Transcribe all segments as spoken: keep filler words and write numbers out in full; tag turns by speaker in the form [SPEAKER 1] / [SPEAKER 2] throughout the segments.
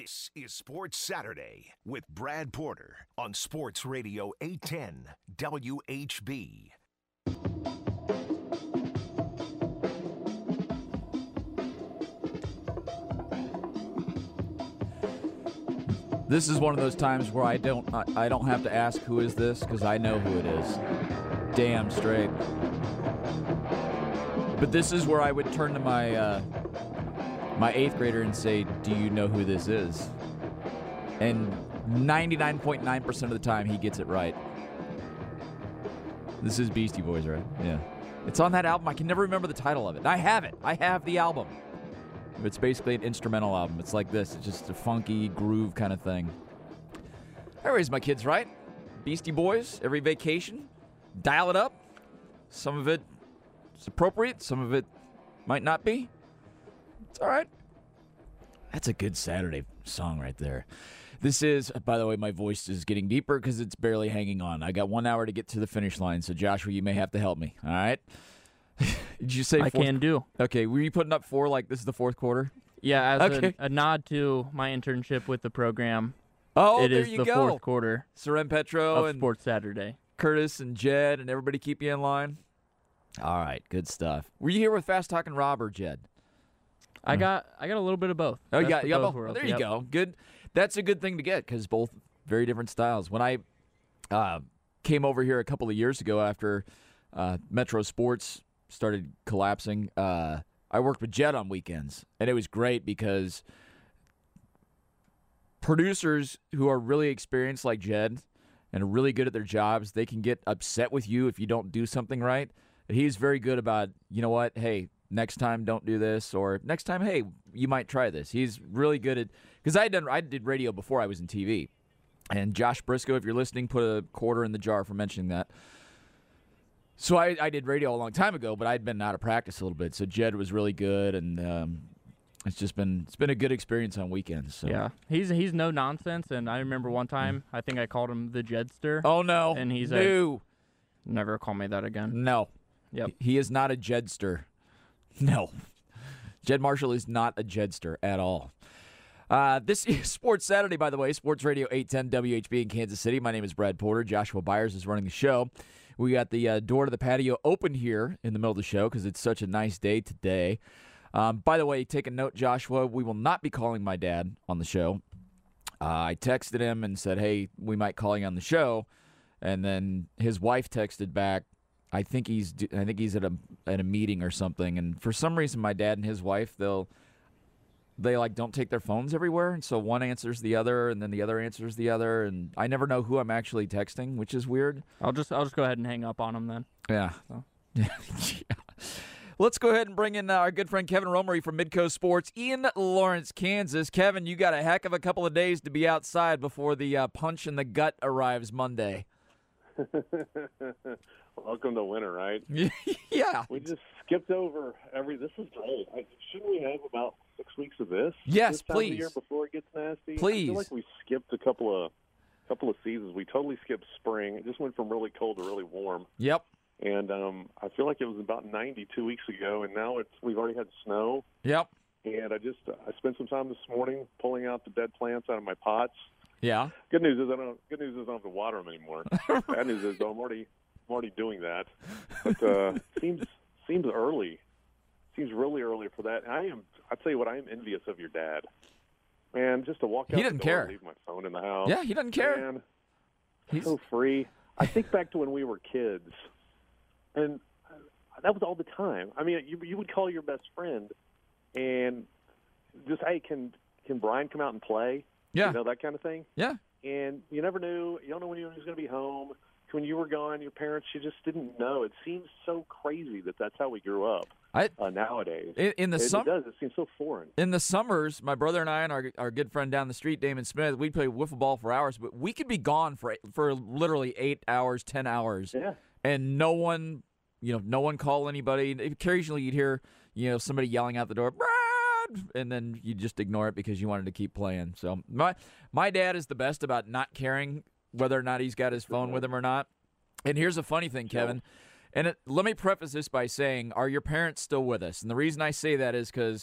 [SPEAKER 1] This is Sports Saturday with Brad Porter on Sports Radio eight ten W H B.
[SPEAKER 2] This is one of those times where I don't I, I don't have to ask who is this because I know who it is. Damn straight. But this is where I would turn to my uh, my eighth grader and say, "Do you know who this is?" And ninety-nine point nine percent of the time, he gets it right. This is Beastie Boys, right? Yeah. It's on that album. I can never remember the title of it. I have it. I have the album. It's basically an instrumental album. It's like this. It's just a funky groove kind of thing. I raised my kids right. Beastie Boys, every vacation. Dial it up. Some of it is appropriate. Some of it might not be. It's all right. That's a good Saturday song right there. This is, by the way, my voice is getting deeper because it's barely hanging on. I got one hour to get to the finish line, so Joshua, you may have to help me. All right? Did you say
[SPEAKER 3] I
[SPEAKER 2] fourth?
[SPEAKER 3] can do.
[SPEAKER 2] Okay, were you putting up four like this is the fourth quarter?
[SPEAKER 3] Yeah, as
[SPEAKER 2] Okay.
[SPEAKER 3] a, a nod to my internship with the program,
[SPEAKER 2] Oh,
[SPEAKER 3] it
[SPEAKER 2] there
[SPEAKER 3] is
[SPEAKER 2] you
[SPEAKER 3] the
[SPEAKER 2] go.
[SPEAKER 3] fourth quarter
[SPEAKER 2] Seren Petro
[SPEAKER 3] of
[SPEAKER 2] and
[SPEAKER 3] Sports Saturday.
[SPEAKER 2] Curtis and Jed and everybody keep you in line? All right, good stuff. Were you here with Fast Talking Rob or Jed?
[SPEAKER 3] I got I got a little bit of both.
[SPEAKER 2] Oh, you
[SPEAKER 3] Best
[SPEAKER 2] got,
[SPEAKER 3] of
[SPEAKER 2] you got
[SPEAKER 3] both
[SPEAKER 2] both.
[SPEAKER 3] worlds.
[SPEAKER 2] There you
[SPEAKER 3] Yep.
[SPEAKER 2] go. Good. That's a good thing to get because both very different styles. When I uh, came over here a couple of years ago after uh, Metro Sports started collapsing, uh, I worked with Jed on weekends, and it was great because producers who are really experienced like Jed and are really good at their jobs, they can get upset with you if you don't do something right. He's very good about, you know what, hey, next time don't do this, or next time, hey, you might try this. He's really good at, because I done I did radio before I was in T V. And Josh Briscoe, if you're listening, put a quarter in the jar for mentioning that. So I, I did radio a long time ago, but I'd been out of practice a little bit. So Jed was really good, and um, it's just been it's been a good experience on weekends. So.
[SPEAKER 3] Yeah, he's he's no nonsense, and I remember one time I think I called him the Jedster.
[SPEAKER 2] Oh no!
[SPEAKER 3] And he's
[SPEAKER 2] no,
[SPEAKER 3] like, never call me that again.
[SPEAKER 2] no.
[SPEAKER 3] Yep.
[SPEAKER 2] He is not a Jedster. No, Jed Marshall is not a Jedster at all. Uh, this is Sports Saturday, by the way. Sports Radio eight ten W H B in Kansas City. My name is Brad Porter. Joshua Byers is running the show. We got the uh, door to the patio open here in the middle of the show because it's such a nice day today. Um, by the way, take a note, Joshua. We will not be calling my dad on the show. Uh, I texted him and said, hey, we might call you on the show. And then his wife texted back, I think he's I think he's at a at a meeting or something. And for some reason, my dad and his wife, they'll they like don't take their phones everywhere, and so one answers the other, and then the other answers the other, and I never know who I'm actually texting, which is weird.
[SPEAKER 3] I'll just I'll just go ahead and hang up on him then.
[SPEAKER 2] Yeah.
[SPEAKER 3] So.
[SPEAKER 2] yeah. Let's go ahead and bring in uh, our good friend Kevin Romery from Midcoast Sports in Lawrence, Kansas. Kevin, you got a heck of a couple of days to be outside before the uh, punch in the gut arrives Monday.
[SPEAKER 4] Welcome to winter, right?
[SPEAKER 2] Yeah.
[SPEAKER 4] We just skipped over every. This is great. I, shouldn't we have about six weeks of this?
[SPEAKER 2] Yes,
[SPEAKER 4] this time
[SPEAKER 2] please.
[SPEAKER 4] Of the year before it gets nasty.
[SPEAKER 2] Please.
[SPEAKER 4] I feel like we skipped a couple of couple of seasons. We totally skipped spring. It just went from really cold to really warm.
[SPEAKER 2] Yep.
[SPEAKER 4] And um, I feel like it was about ninety-two weeks ago, and now it's we've already had snow.
[SPEAKER 2] Yep.
[SPEAKER 4] And I just I spent some time this morning pulling out the dead plants out of my pots.
[SPEAKER 2] Yeah.
[SPEAKER 4] Good news is I don't. Good news is I don't have to water them anymore. Bad news is though, I'm already I'm already doing that. But uh, seems seems early. Seems really early for that. I am. I tell you what, I am envious of your dad. Man, just to walk out
[SPEAKER 2] He
[SPEAKER 4] the
[SPEAKER 2] doesn't
[SPEAKER 4] door
[SPEAKER 2] care.
[SPEAKER 4] and leave my phone in the house.
[SPEAKER 2] Yeah, he doesn't care.
[SPEAKER 4] Man,
[SPEAKER 2] He's
[SPEAKER 4] so free. I think back to when we were kids, and that was all the time. I mean, you you would call your best friend, and just hey, can can Brian come out and play?
[SPEAKER 2] Yeah.
[SPEAKER 4] You know, that kind of thing.
[SPEAKER 2] Yeah.
[SPEAKER 4] And you never knew. You don't know when he was going to be home. When you were gone, your parents, you just didn't know. It seems so crazy that that's how we grew up
[SPEAKER 2] I
[SPEAKER 4] uh, nowadays.
[SPEAKER 2] in, in the
[SPEAKER 4] it,
[SPEAKER 2] summer.
[SPEAKER 4] it does. It seems so foreign.
[SPEAKER 2] In the summers, my brother and I and our our good friend down the street, Damon Smith, we'd play wiffle ball for hours, but we could be gone for for literally eight hours, ten hours,
[SPEAKER 4] Yeah.
[SPEAKER 2] and no one, you know, no one call anybody. Occasionally, you'd hear, you know, somebody yelling out the door, Brad, and then you just ignore it because you wanted to keep playing. So my my dad is the best about not caring whether or not he's got his phone with him or not. And here's a funny thing, Kevin. And it, let me preface this by saying, are your parents still with us? And the reason I say that is because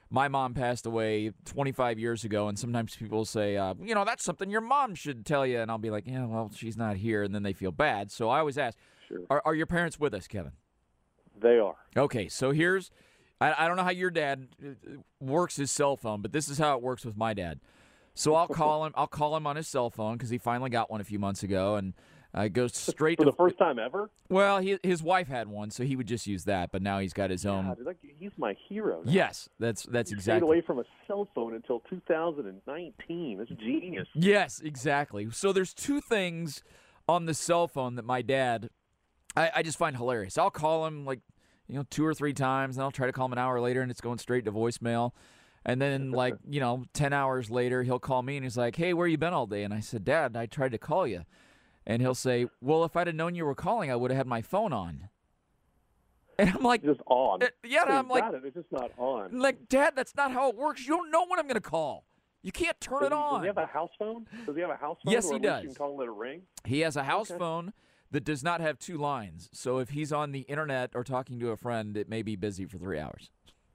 [SPEAKER 2] my mom passed away twenty-five years ago, and sometimes people say, uh, you know, that's something your mom should tell you. And I'll be like, yeah, well, she's not here, and then they feel bad. So I always ask,
[SPEAKER 4] Sure.
[SPEAKER 2] are, are your parents with us, Kevin?
[SPEAKER 4] They are.
[SPEAKER 2] Okay, so here's, I, I don't know how your dad works his cell phone, but this is how it works with my dad. So I'll call him. I'll call him on his cell phone because he finally got one a few months ago, and uh, it goes straight
[SPEAKER 4] For
[SPEAKER 2] to
[SPEAKER 4] the first time ever?
[SPEAKER 2] Well, he, his wife had one, so he would just use that. But now he's got his own.
[SPEAKER 4] God, like, he's my hero now.
[SPEAKER 2] Yes, that's that's
[SPEAKER 4] He
[SPEAKER 2] exactly.
[SPEAKER 4] stayed away from a cell phone until two thousand nineteen. That's genius.
[SPEAKER 2] Yes, exactly. So there's two things on the cell phone that my dad, I, I just find hilarious. I'll call him like, you know, two or three times, and I'll try to call him an hour later, and it's going straight to voicemail. And then, like, you know, ten hours later, he'll call me, and he's like, hey, where you been all day? And I said, Dad, I tried to call you. And he'll say, well, if I'd have known you were calling, I would have had my phone on. And I'm like,
[SPEAKER 4] Just on.
[SPEAKER 2] Uh, yeah, and
[SPEAKER 4] Hey,
[SPEAKER 2] I'm like,
[SPEAKER 4] got it. It's just not on.
[SPEAKER 2] I'm like, Dad, that's not how it works. You don't know when I'm going to call. You can't turn
[SPEAKER 4] Does
[SPEAKER 2] it
[SPEAKER 4] he,
[SPEAKER 2] on.
[SPEAKER 4] Does he have a house phone? Does he have a house phone?
[SPEAKER 2] Yes,
[SPEAKER 4] or
[SPEAKER 2] he
[SPEAKER 4] at least
[SPEAKER 2] does.
[SPEAKER 4] You can call and let it ring?
[SPEAKER 2] He has a house
[SPEAKER 4] Okay.
[SPEAKER 2] phone that does not have two lines. So if he's on the internet or talking to a friend, it may be busy for three hours.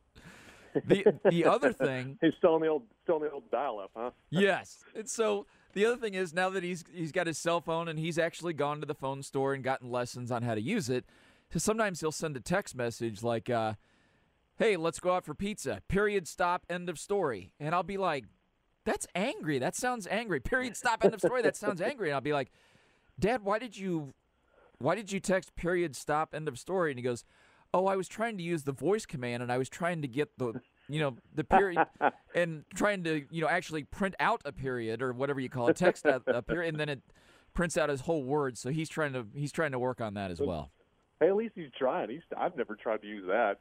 [SPEAKER 2] The the other thing,
[SPEAKER 4] He's still on the old, still on the old dial-up, huh?
[SPEAKER 2] yes. And so the other thing is now that he's he's got his cell phone and he's actually gone to the phone store and gotten lessons on how to use it, so sometimes he'll send a text message like, uh, hey, let's go out for pizza. Period, stop, end of story. And I'll be like, that's angry. That sounds angry. Period, stop, end of story. That sounds angry. And I'll be like, Dad, why did you why did you text period, stop, end of story? And he goes, oh, I was trying to use the voice command, and I was trying to get the, you know, the period, and trying to, you know, actually print out a period or whatever you call it, text out a period, and then it prints out his whole word. So he's trying to he's trying to work on that as well.
[SPEAKER 4] Hey, at least he's trying. He's, I've never tried to use that.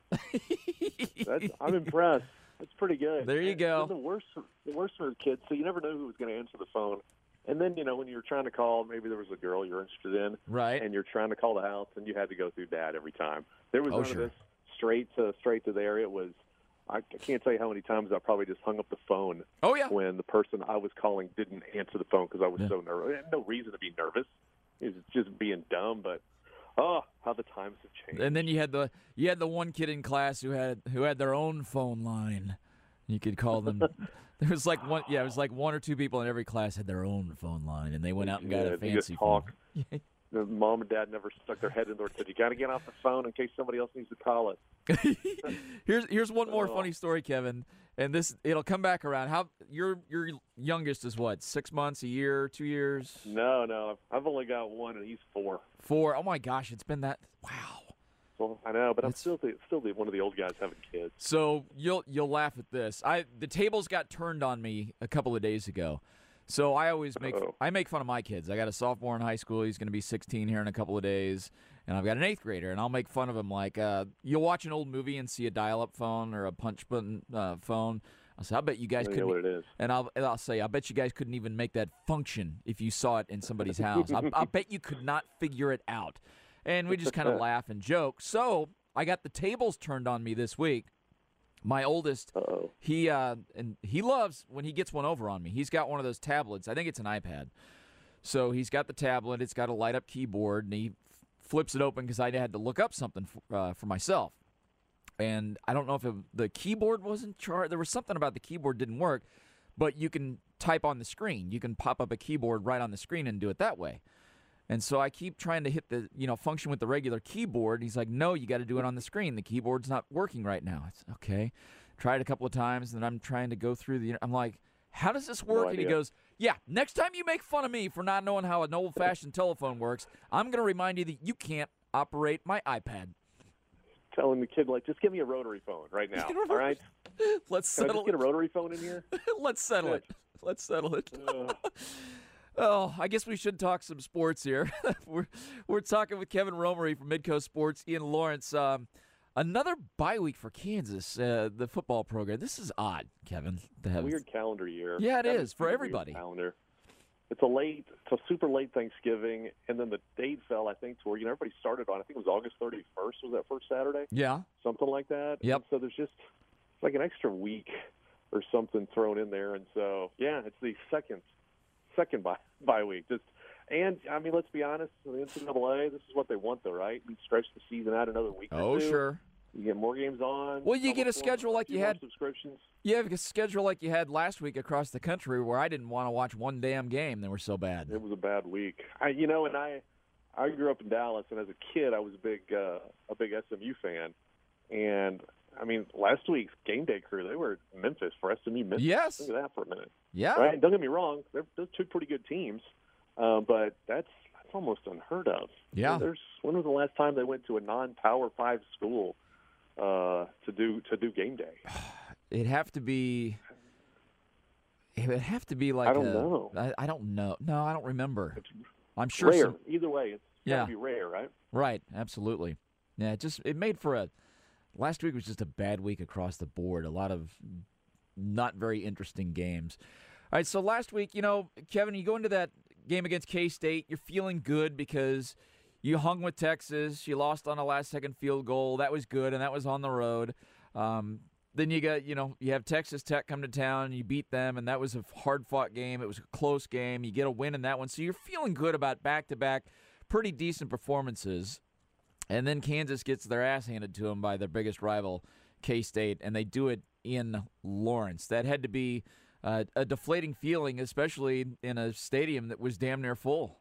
[SPEAKER 4] That's, I'm impressed. That's pretty good.
[SPEAKER 2] There you go.
[SPEAKER 4] And the worst, the worst for kids, so you never know who was going to answer the phone. And then, you know, when you're trying to call, maybe there was a girl you're interested in,
[SPEAKER 2] Right.
[SPEAKER 4] and you're trying to call the house, and you had to go through Dad every time. There was
[SPEAKER 2] Oh,
[SPEAKER 4] none
[SPEAKER 2] sure.
[SPEAKER 4] of this straight to straight to there. It was, I can't tell you how many times I probably just hung up the phone
[SPEAKER 2] Oh, yeah.
[SPEAKER 4] when the person I was calling didn't answer the phone because I was
[SPEAKER 2] Yeah.
[SPEAKER 4] so nervous. I had no reason to be nervous. It was just being dumb, but oh, how the times have changed.
[SPEAKER 2] And then you had the you had the one kid in class who had who had their own phone line. You could call them. There was like one, yeah, it was like one or two people in every class had their own phone line, and they went out and got
[SPEAKER 4] Yeah,
[SPEAKER 2] a
[SPEAKER 4] they just
[SPEAKER 2] fancy phone.
[SPEAKER 4] talk. The mom and dad never stuck their head in there and said, you got to get off the phone in case somebody else needs to call it.
[SPEAKER 2] here's here's one more
[SPEAKER 4] Oh.
[SPEAKER 2] funny story, Kevin, and this it'll come back around. How your your youngest is what? Six months, a year, two years,
[SPEAKER 4] No, no, I've only got one, and he's four.
[SPEAKER 2] four? Oh my gosh, it's been that. Wow.
[SPEAKER 4] Well, I know, but I'm
[SPEAKER 2] It's-
[SPEAKER 4] still the, still the, one of the old guys having kids.
[SPEAKER 2] So you'll you'll laugh at this. I the tables got turned on me a couple of days ago. So I always make
[SPEAKER 4] Uh-oh.
[SPEAKER 2] I make fun of my kids. I got a sophomore in high school. He's going to be sixteen here in a couple of days, and I've got an eighth grader. And I'll make fun of him like uh, you'll watch an old movie and see a dial-up phone or a punch button uh, phone. I'll say, I bet you guys
[SPEAKER 4] I know
[SPEAKER 2] couldn't.
[SPEAKER 4] what it is.
[SPEAKER 2] And I'll and I'll say, I bet you guys couldn't even make that function if you saw it in somebody's house. I, I bet you could not figure it out. And we just kind of laugh and joke. So I got the tables turned on me this week. My oldest,
[SPEAKER 4] Uh-oh.
[SPEAKER 2] he uh, and he loves when he gets one over on me. He's got one of those tablets. I think it's an iPad. So he's got the tablet. It's got a light up keyboard, and he f- flips it open because I had to look up something for, uh, for myself. And I don't know if it, the keyboard wasn't charged. There was something about the keyboard didn't work, but you can type on the screen. You can pop up a keyboard right on the screen and do it that way. And so I keep trying to hit the, you know, function with the regular keyboard. He's like, no, you got to do it on the screen. The keyboard's not working right now. It's okay. Tried a couple of times, and then I'm trying to go through the, I'm like, how does this work? And he
[SPEAKER 4] idea.
[SPEAKER 2] goes, yeah, next time you make fun of me for not knowing how an old-fashioned telephone works, I'm going to remind you that you can't operate my iPad.
[SPEAKER 4] Telling the kid, like, just give me a rotary phone right now, all right?
[SPEAKER 2] Let's
[SPEAKER 4] Can I
[SPEAKER 2] settle
[SPEAKER 4] just get a
[SPEAKER 2] it.
[SPEAKER 4] rotary phone in here?
[SPEAKER 2] Let's settle it.
[SPEAKER 4] Good.
[SPEAKER 2] Let's settle it.
[SPEAKER 4] Ugh.
[SPEAKER 2] Oh, I guess we should talk some sports here. we're we're talking with Kevin Romery from Midcoast Sports, Ian Lawrence. Um, another bye week for Kansas, uh, the football program. This is odd, Kevin. To have
[SPEAKER 4] Weird calendar year.
[SPEAKER 2] Yeah, it
[SPEAKER 4] That
[SPEAKER 2] is, for
[SPEAKER 4] a weird
[SPEAKER 2] everybody.
[SPEAKER 4] Calendar. It's a late, it's a super late Thanksgiving, and then the date fell, I think, to where, you know, everybody started on, I think it was August thirty-first, was that first Saturday?
[SPEAKER 2] Yeah.
[SPEAKER 4] Something like that.
[SPEAKER 2] Yep.
[SPEAKER 4] And so there's just it's like an extra week or something thrown in there, and so, yeah, it's the second second bye, bye week. Just And, I mean, let's be honest, the N C double A, this is what they want, though, right? We stretch the season out another week or
[SPEAKER 2] Oh,
[SPEAKER 4] two.
[SPEAKER 2] sure.
[SPEAKER 4] You get more games on.
[SPEAKER 2] Well, you get a
[SPEAKER 4] almost more-
[SPEAKER 2] schedule like
[SPEAKER 4] few
[SPEAKER 2] you
[SPEAKER 4] more
[SPEAKER 2] had-
[SPEAKER 4] subscriptions.
[SPEAKER 2] You have a schedule like you had last week across the country where I didn't want to watch one damn game. They were so bad.
[SPEAKER 4] It was a bad week. I, you know, and I, I grew up in Dallas, and as a kid, I was a big, uh, a big S M U fan. And I mean, last week's game day crew, they were in Memphis for S M U. Memphis.
[SPEAKER 2] Yes.
[SPEAKER 4] Think of that for a minute.
[SPEAKER 2] Yeah.
[SPEAKER 4] Right? Don't get me wrong; they're, they're two pretty good teams, uh, but that's that's almost unheard of.
[SPEAKER 2] Yeah.
[SPEAKER 4] There's when was the last time they went to a non-Power Five school uh, to do to do game day?
[SPEAKER 2] It'd have to be. It would have to be like.
[SPEAKER 4] I don't
[SPEAKER 2] a,
[SPEAKER 4] know.
[SPEAKER 2] I, I don't know. No, I don't remember.
[SPEAKER 4] It's
[SPEAKER 2] I'm sure.
[SPEAKER 4] rare.
[SPEAKER 2] Some,
[SPEAKER 4] Either way, it's
[SPEAKER 2] Yeah.
[SPEAKER 4] gotta be rare, right?
[SPEAKER 2] right. Absolutely. Yeah. It just it made for a. Last week was just a bad week across the board. A lot of not very interesting games. All right. So last week, you know, Kevin, you go into that game against K-State. You're feeling good because you hung with Texas. You lost on a last-second field goal. That was good, and that was on the road. Um, Then you got, you know, you have Texas Tech come to town, and you beat them, and that was a hard-fought game. It was a close game. You get a win in that one. So you're feeling good about back-to-back pretty decent performances. And then Kansas gets their ass handed to them by their biggest rival, K-State, and they do it in Lawrence. That had to be uh, a deflating feeling, especially in a stadium that was damn near full.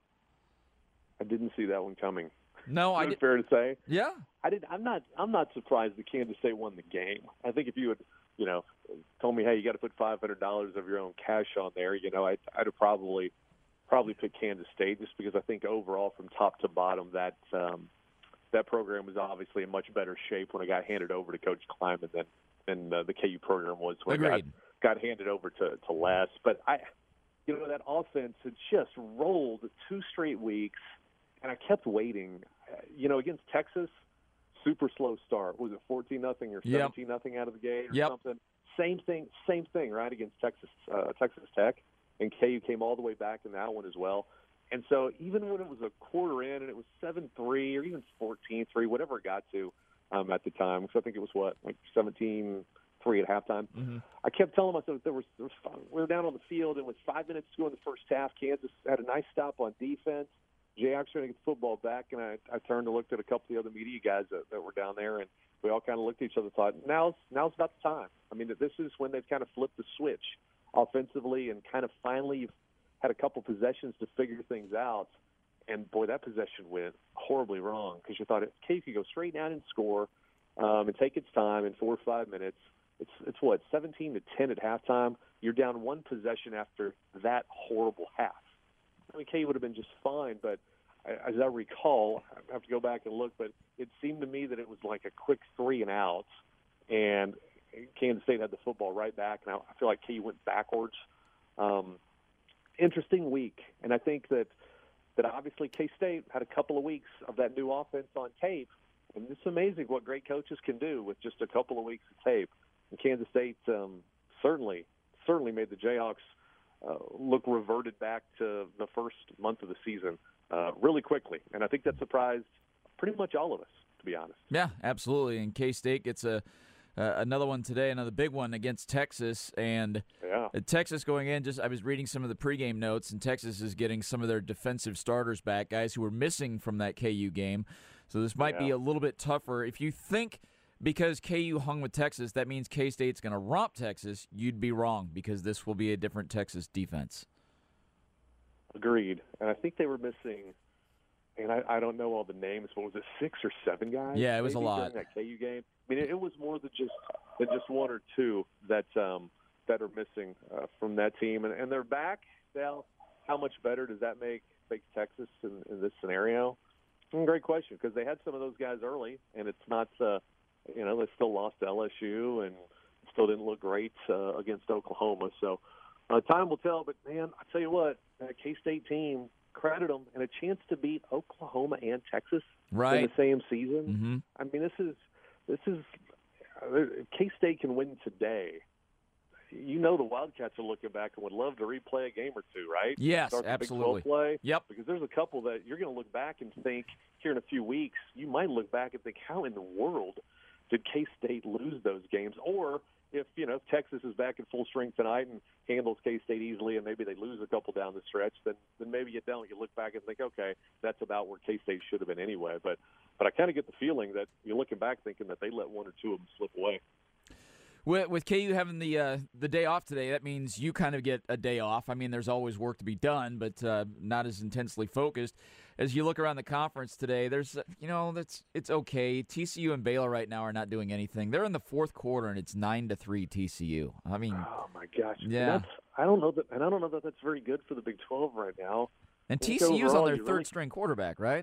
[SPEAKER 4] I didn't see that one coming.
[SPEAKER 2] No, I
[SPEAKER 4] Is
[SPEAKER 2] did.
[SPEAKER 4] it fair to say?
[SPEAKER 2] Yeah.
[SPEAKER 4] I did. I'm not. I'm not surprised that Kansas State won the game. I think if you had, you know, told me, hey, you got to put five hundred dollars of your own cash on there, you know, I'd, I'd have probably, probably picked Kansas State just because I think overall, from top to bottom, that um, that program was obviously in much better shape when it got handed over to Coach Kleiman than than uh, the K U program was when
[SPEAKER 2] Agreed.
[SPEAKER 4] it got, got handed over to to Les. But I, you know, that offense had just rolled two straight weeks. And I kept waiting. You know, against Texas, super slow start. Was it fourteen nothing or
[SPEAKER 2] Yep.
[SPEAKER 4] seventeen nothing out of the gate or
[SPEAKER 2] Yep.
[SPEAKER 4] something? Same thing, same thing, right? Against Texas, uh, Texas Tech, and K U came all the way back in that one as well. And so even when it was a quarter in and it was seven three or even fourteen three, whatever it got to um, at the time, because I think it was what like seventeen three at halftime.
[SPEAKER 2] Mm-hmm.
[SPEAKER 4] I kept telling myself there was, there was we were down on the field and with five minutes to go in the first half, Kansas had a nice stop on defense. Jay Ox trying to get the football back, and I, I turned and looked at a couple of the other media guys that, that were down there, and we all kind of looked at each other and thought, now's, now's about the time. I mean, this is when they've kind of flipped the switch offensively and kind of finally had a couple possessions to figure things out. And, boy, that possession went horribly wrong because you thought, K U could go straight down and score um, and take its time in four or five minutes. It's, it's what, seventeen to ten at halftime? You're down one possession after that horrible half. I mean, K U would have been just fine, but as I recall, I have to go back and look, but it seemed to me that it was like a quick three and out, and Kansas State had the football right back, and I feel like K U went backwards. Um, interesting week, and I think that that obviously K-State had a couple of weeks of that new offense on tape, and it's amazing what great coaches can do with just a couple of weeks of tape. And Kansas State um, certainly, certainly made the Jayhawks Uh, look reverted back to the first month of the season uh, really quickly. And I think that surprised pretty much all of us, to be honest.
[SPEAKER 2] Yeah, absolutely. And K-State gets a uh, another one today, another big one against Texas. And
[SPEAKER 4] Yeah.
[SPEAKER 2] uh, Texas going in, just I was reading some of the pregame notes, and Texas is getting some of their defensive starters back, guys who were missing from that K U game. So this might be
[SPEAKER 4] Yeah.
[SPEAKER 2] a little bit tougher. If you think because K U hung with Texas, that means K-State's going to romp Texas, you'd be wrong because this will be a different Texas defense.
[SPEAKER 4] Agreed. And I think they were missing, and I, I don't know all the names, but was it six or seven guys?
[SPEAKER 2] Yeah, it was a
[SPEAKER 4] maybe
[SPEAKER 2] lot.
[SPEAKER 4] during that K U game. I mean, it, it was more than just than just one or two that um, that are missing uh, from that team, and, and they're back. Now, how much better does that make make Texas in, in this scenario? Mm, great question, because they had some of those guys early, and it's not. Uh, You know, they still lost to L S U and still didn't look great uh, against Oklahoma. So uh, time will tell. But, man, I tell you what, that K-State team, credit them, and a chance to beat Oklahoma and Texas
[SPEAKER 2] Right.
[SPEAKER 4] in the same season.
[SPEAKER 2] Mm-hmm.
[SPEAKER 4] I mean, this is this is uh, K-State can win today. You know the Wildcats are looking back and would love to replay a game or two, right?
[SPEAKER 2] Yes,
[SPEAKER 4] Start the Big
[SPEAKER 2] absolutely.
[SPEAKER 4] twelve play.
[SPEAKER 2] Yep.
[SPEAKER 4] Because there's a couple that you're going to look back and think here in a few weeks, you might look back and think, how in the world did K-State lose those games? Or if you know if Texas is back in full strength tonight and handles K-State easily, and maybe they lose a couple down the stretch, then then maybe you don't. You look back and think, okay, that's about where K-State should have been anyway. But but I kind of get the feeling that you're looking back thinking that they let one or two of them slip away.
[SPEAKER 2] With, with K U having the uh, the day off today, that means you kind of get a day off. I mean, there's always work to be done, but uh, not as intensely focused. As you look around the conference today, there's you know that's it's okay. T C U and Baylor right now are not doing anything. They're in the fourth quarter, and it's nine to three T C U. I mean,
[SPEAKER 4] oh my gosh,
[SPEAKER 2] yeah.
[SPEAKER 4] That's, I don't know that, and I don't know that that's very good for the Big twelve right now.
[SPEAKER 2] And T C U's on their third
[SPEAKER 4] really...
[SPEAKER 2] string quarterback, right?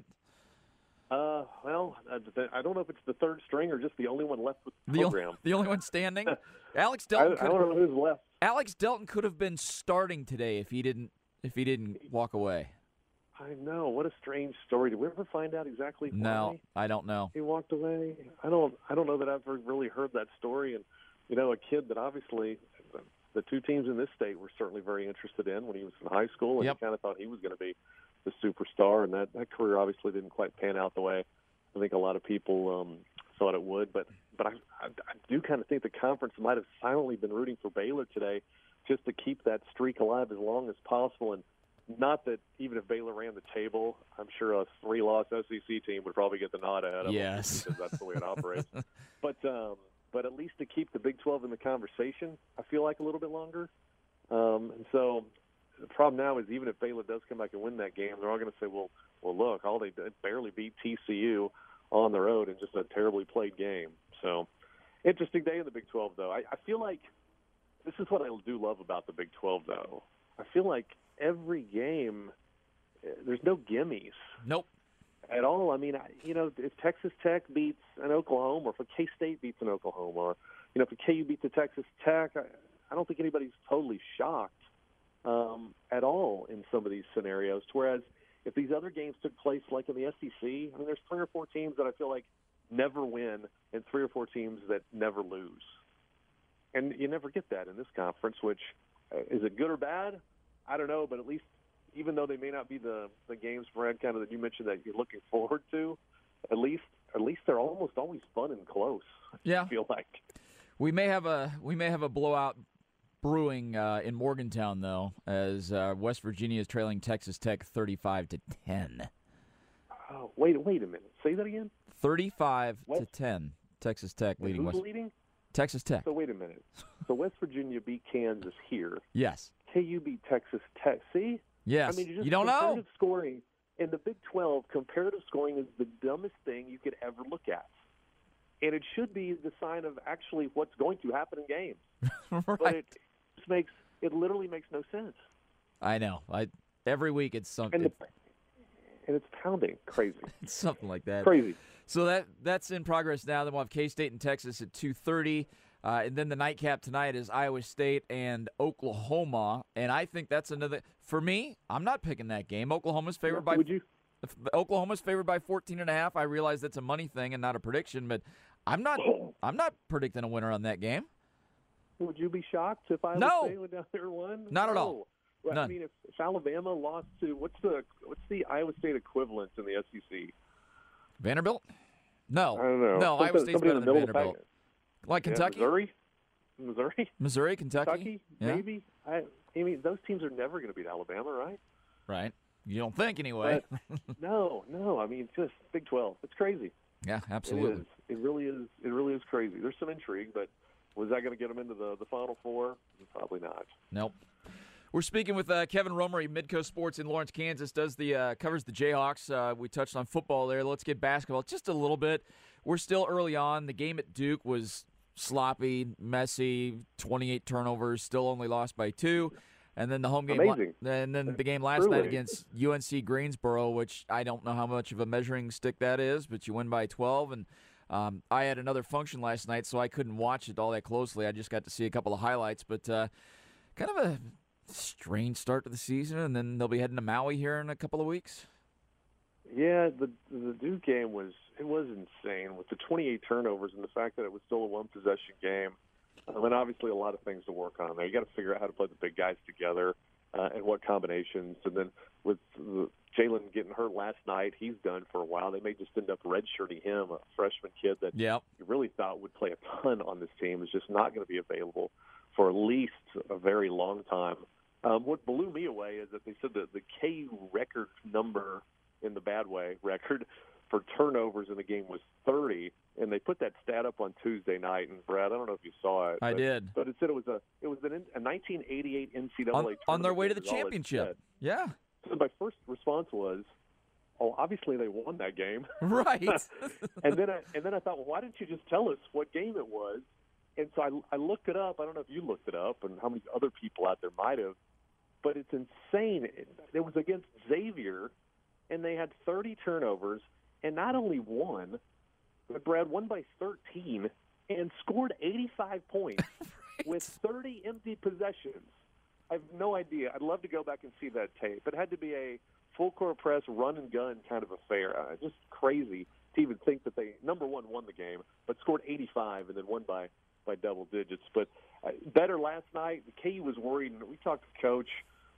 [SPEAKER 4] Uh, well, I don't know if it's the third string or just the only one left with the,
[SPEAKER 2] the
[SPEAKER 4] program.
[SPEAKER 2] O- the only one standing. Alex Delton.
[SPEAKER 4] I, I don't know who's left.
[SPEAKER 2] Alex Delton could have been starting today if he didn't if he didn't walk away.
[SPEAKER 4] I know. What a strange story. Did we ever find out exactly why
[SPEAKER 2] No, I don't know.
[SPEAKER 4] he walked away? I don't. I don't know that I've ever really heard that story. And you know, a kid that obviously the two teams in this state were certainly very interested in when he was in high school, and
[SPEAKER 2] Yep.
[SPEAKER 4] he kind of thought he was going to be the superstar. And that that career obviously didn't quite pan out the way I think a lot of people um, thought it would. But but I, I, I do kind of think the conference might have silently been rooting for Baylor today, just to keep that streak alive as long as possible. And not that even if Baylor ran the table, I'm sure a three-loss S E C team would probably get the nod ahead of
[SPEAKER 2] Yes.
[SPEAKER 4] them because that's the way it operates. But um, but at least to keep the Big twelve in the conversation, I feel like a little bit longer. Um, and so the problem now is even if Baylor does come back and win that game, they're all going to say, well, well, look, all they did barely beat T C U on the road in just a terribly played game. So interesting day in the Big twelve, though. I, I feel like this is what I do love about the Big twelve, though. I feel like every game, there's no gimmies.
[SPEAKER 2] Nope.
[SPEAKER 4] At all. I mean, I, you know, if Texas Tech beats an Oklahoma, or if a K-State beats an Oklahoma, or, you know, if a K U beats a Texas Tech, I, I don't think anybody's totally shocked um, at all in some of these scenarios. Whereas if these other games took place like in the S E C, I mean, there's three or four teams that I feel like never win and three or four teams that never lose. And you never get that in this conference, which uh, is it good or bad? I don't know, but at least even though they may not be the, the games, Brad, kind of that you mentioned that you're looking forward to, at least at least they're almost always fun and close.
[SPEAKER 2] Yeah.
[SPEAKER 4] I feel like
[SPEAKER 2] We may have a we may have a blowout brewing uh, in Morgantown though, as uh, West Virginia is trailing Texas Tech thirty-five to ten.
[SPEAKER 4] oh, wait, wait a minute. Say that again.
[SPEAKER 2] thirty-five to
[SPEAKER 4] West-
[SPEAKER 2] ten. Texas Tech
[SPEAKER 4] And
[SPEAKER 2] leading
[SPEAKER 4] who's
[SPEAKER 2] West
[SPEAKER 4] leading?
[SPEAKER 2] Texas Tech.
[SPEAKER 4] So wait a minute. So West Virginia beat Kansas here.
[SPEAKER 2] Yes.
[SPEAKER 4] K U beat Texas Tech. See?
[SPEAKER 2] Yes.
[SPEAKER 4] I mean, just
[SPEAKER 2] you don't know.
[SPEAKER 4] comparative scoring in the Big twelve. Comparative scoring is the dumbest thing you could ever look at, and it should be the sign of actually what's going to happen in games.
[SPEAKER 2] Right.
[SPEAKER 4] But it just makes it literally makes no sense,
[SPEAKER 2] I know. I every week it's something.
[SPEAKER 4] and the, and it's pounding crazy,
[SPEAKER 2] It's something like that.
[SPEAKER 4] crazy.
[SPEAKER 2] So that that's in progress now. Then we'll have K-State and Texas at two thirty. Uh, and then the nightcap tonight is Iowa State and Oklahoma. And I think that's another – for me, I'm not picking that game. Oklahoma's favored by
[SPEAKER 4] Would you?
[SPEAKER 2] – Oklahoma's favored by fourteen and a half. I realize that's a money thing and not a prediction, but I'm not I'm not predicting a winner on that game.
[SPEAKER 4] Would you be shocked if Iowa
[SPEAKER 2] No.
[SPEAKER 4] State went down there and won?
[SPEAKER 2] Not at
[SPEAKER 4] No.
[SPEAKER 2] all.
[SPEAKER 4] Well, I
[SPEAKER 2] None.
[SPEAKER 4] mean, if, if Alabama lost to what's the what's the Iowa State equivalent in the S E C?
[SPEAKER 2] Vanderbilt? No.
[SPEAKER 4] I don't know.
[SPEAKER 2] No,
[SPEAKER 4] Something-
[SPEAKER 2] Iowa State's
[SPEAKER 4] somebody
[SPEAKER 2] better
[SPEAKER 4] in the
[SPEAKER 2] than
[SPEAKER 4] middle of the
[SPEAKER 2] Vanderbilt.
[SPEAKER 4] pack.
[SPEAKER 2] Like
[SPEAKER 4] Yeah,
[SPEAKER 2] Kentucky?
[SPEAKER 4] Missouri, Missouri,
[SPEAKER 2] Missouri, Kentucky?
[SPEAKER 4] Kentucky,
[SPEAKER 2] Yeah.
[SPEAKER 4] maybe. I, I mean, those teams are never going to beat Alabama, right?
[SPEAKER 2] Right. You don't think anyway.
[SPEAKER 4] No, no. I mean, just Big twelve. It's crazy.
[SPEAKER 2] Yeah,
[SPEAKER 4] It
[SPEAKER 2] absolutely.
[SPEAKER 4] is. It really is. It really is crazy. There's some intrigue, but was that going to get them into the, the Final Four? Probably not.
[SPEAKER 2] Nope. We're speaking with uh, Kevin Romery, Midco Sports in Lawrence, Kansas. Does the uh, covers the Jayhawks. Uh, we touched on football there. Let's get basketball just a little bit. We're still early on. The game at Duke was sloppy, messy, twenty-eight turnovers. Still only lost by two. And then the home game,
[SPEAKER 4] Amazing.
[SPEAKER 2] and then the game last
[SPEAKER 4] Truly.
[SPEAKER 2] night against U N C Greensboro, which I don't know how much of a measuring stick that is, but you win by twelve. And um, I had another function last night, so I couldn't watch it all that closely. I just got to see a couple of highlights, but uh, kind of a strange start to the season. And then they'll be heading to Maui here in a couple of weeks.
[SPEAKER 4] Yeah, the the Duke game was it was insane with the twenty-eight turnovers and the fact that it was still a one possession game. Um, and obviously a lot of things to work on there. You got to figure out how to play the big guys together. uh, and what combinations. And then with the, Jalen getting hurt last night, he's done for a while. They may just end up redshirting him, a freshman kid that
[SPEAKER 2] Yep.
[SPEAKER 4] you really thought would play a ton on this team is just not going to be available for at least a very long time. Um, what blew me away is that they said that the K U record number, in the bad way, record for turnovers in the game was thirty, and they put that stat up on Tuesday night. And Brad, I don't know if you saw it.
[SPEAKER 2] I
[SPEAKER 4] but,
[SPEAKER 2] did.
[SPEAKER 4] but it said it was a it was an, a nineteen eighty-eight N C double A
[SPEAKER 2] On,
[SPEAKER 4] tournament
[SPEAKER 2] on their way to the
[SPEAKER 4] game is all it
[SPEAKER 2] championship.
[SPEAKER 4] said.
[SPEAKER 2] Yeah.
[SPEAKER 4] So my first response was, "Oh, obviously they won that game."
[SPEAKER 2] Right.
[SPEAKER 4] and then I and then I thought, well, why didn't you just tell us what game it was? And so I, I looked it up. I don't know if you looked it up and how many other people out there might have, but it's insane. It, it was against Xavier, and they had thirty turnovers, and not only won, but Brad won by thirteen and scored eighty-five points
[SPEAKER 2] Right.
[SPEAKER 4] with thirty empty possessions. I have no idea. I'd love to go back and see that tape. It had to be a full court press, run and gun kind of affair. Uh, just crazy to even think that they, number one, won the game, but scored eighty-five and then won by, by double digits. But uh, better last night. K U was worried, and we talked to Coach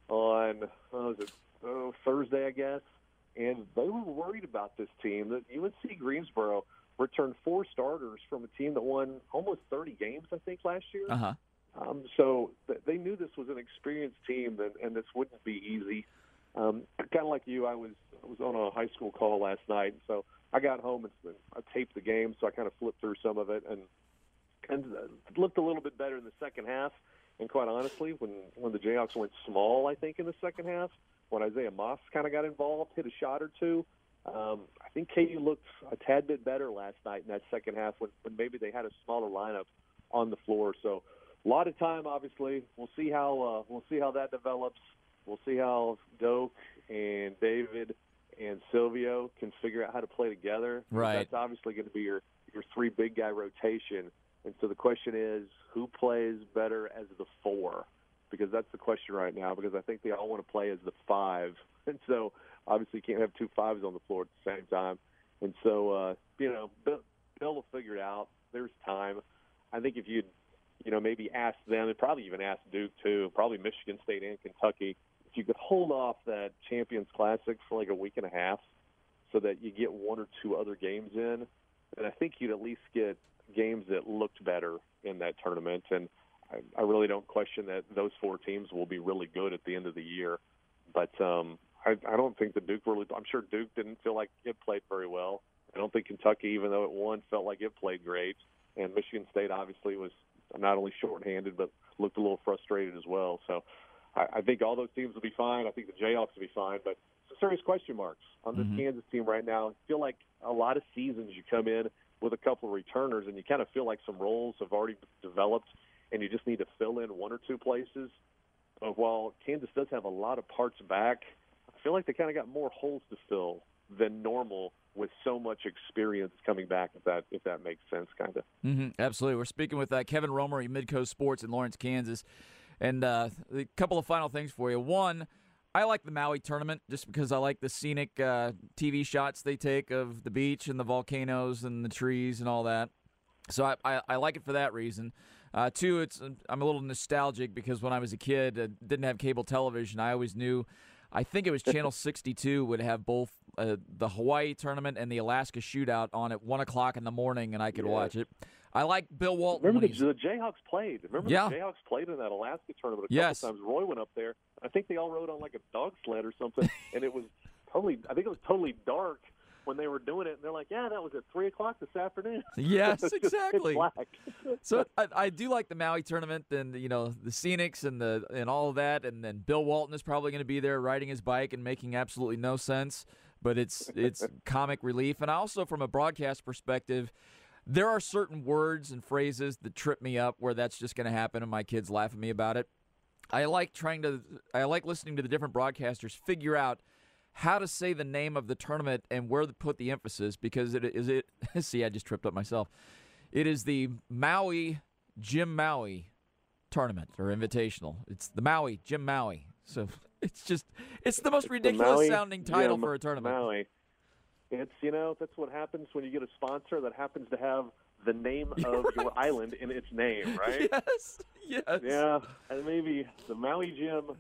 [SPEAKER 4] on uh, was it, oh, Thursday, I guess, and they were worried about this team. That U N C Greensboro returned four starters from a team that won almost thirty games, I think, last year.
[SPEAKER 2] Uh-huh.
[SPEAKER 4] Um, so th- they knew this was an experienced team, and, and this wouldn't be easy. Um, kind of like you, I was I was on a high school call last night, so I got home and I taped the game, so I kind of flipped through some of it and and uh, looked a little bit better in the second half. And quite honestly, when when the Jayhawks went small, I think in the second half, when Isaiah Moss kind of got involved, hit a shot or two, um, I think K U looked a tad bit better last night in that second half when, when maybe they had a smaller lineup on the floor. So a lot of time, obviously. We'll see how uh, we'll see how that develops. We'll see how Doak and David and Silvio can figure out how to play together.
[SPEAKER 2] Right.
[SPEAKER 4] That's obviously going to be your, your three big guy rotation. And so the question is, who plays better as the four? Because that's the question right now, because I think they all want to play as the five. And so obviously you can't have two fives on the floor at the same time. And so, uh, you know, Bill, Bill will figure it out. There's time. I think if you'd, you know, maybe ask them, and probably even ask Duke too, probably Michigan State and Kentucky, if you could hold off that Champions Classic for like a week and a half so that you get one or two other games in, then I think you'd at least get games that looked better in that tournament. And I, I really don't question that those four teams will be really good at the end of the year. But um, I, I don't think that Duke really – I'm sure Duke didn't feel like it played very well. I don't think Kentucky, even though it won, felt like it played great. And Michigan State obviously was not only shorthanded but looked a little frustrated as well. So I, I think all those teams will be fine. I think the Jayhawks will be fine. But some serious question marks on this mm-hmm. Kansas team right now. I feel like a lot of seasons you come in with a couple of returners and you kind of feel like some roles have already developed and you just need to fill in one or two places. But while Kansas does have a lot of parts back, I feel like they kind of got more holes to fill than normal with so much experience coming back, if that if that makes sense, kind of.
[SPEAKER 2] Mm-hmm, absolutely. We're speaking with uh, Kevin Romer, Midcoast Sports in Lawrence, Kansas. And uh, a couple of final things for you. One, I like the Maui tournament just because I like the scenic uh, T V shots they take of the beach and the volcanoes and the trees and all that. So I, I, I like it for that reason. Uh, two, it's I'm a little nostalgic because when I was a kid, I didn't have cable television. I always knew, I think it was Channel sixty-two would have both uh, the Hawaii tournament and the Alaska shootout on at one o'clock in the morning, and I could yeah. watch it. I like Bill Walton.
[SPEAKER 4] Remember the, the Jayhawks played. Remember
[SPEAKER 2] yeah.
[SPEAKER 4] the Jayhawks played in that Alaska tournament a
[SPEAKER 2] yes.
[SPEAKER 4] couple times. Roy went up there. I think they all rode on like a dog sled or something, and it was totally. I think it was totally dark when they were doing it, and they're like, "Yeah, that was at three o'clock this afternoon."
[SPEAKER 2] Yes,
[SPEAKER 4] it's
[SPEAKER 2] exactly.
[SPEAKER 4] Just, it's black.
[SPEAKER 2] So I, I do like the Maui tournament, and you know the scenics and the and all of that, and then Bill Walton is probably going to be there riding his bike and making absolutely no sense, but it's it's comic relief. And also from a broadcast perspective, there are certain words and phrases that trip me up where that's just going to happen, and my kids laugh at me about it. I like trying to I like listening to the different broadcasters figure out how to say the name of the tournament and where to put the emphasis, because it is it see I just tripped up myself. It is the Maui Jim Maui tournament or invitational. It's the Maui Jim Maui. So it's just it's the most
[SPEAKER 4] it's
[SPEAKER 2] ridiculous
[SPEAKER 4] the Maui
[SPEAKER 2] sounding title
[SPEAKER 4] Jim
[SPEAKER 2] for a tournament.
[SPEAKER 4] Maui. It's you know that's what happens when you get a sponsor that happens to have the name of
[SPEAKER 2] right.
[SPEAKER 4] your island in its name, right?
[SPEAKER 2] Yes. Yes.
[SPEAKER 4] Yeah, and maybe the Maui Jim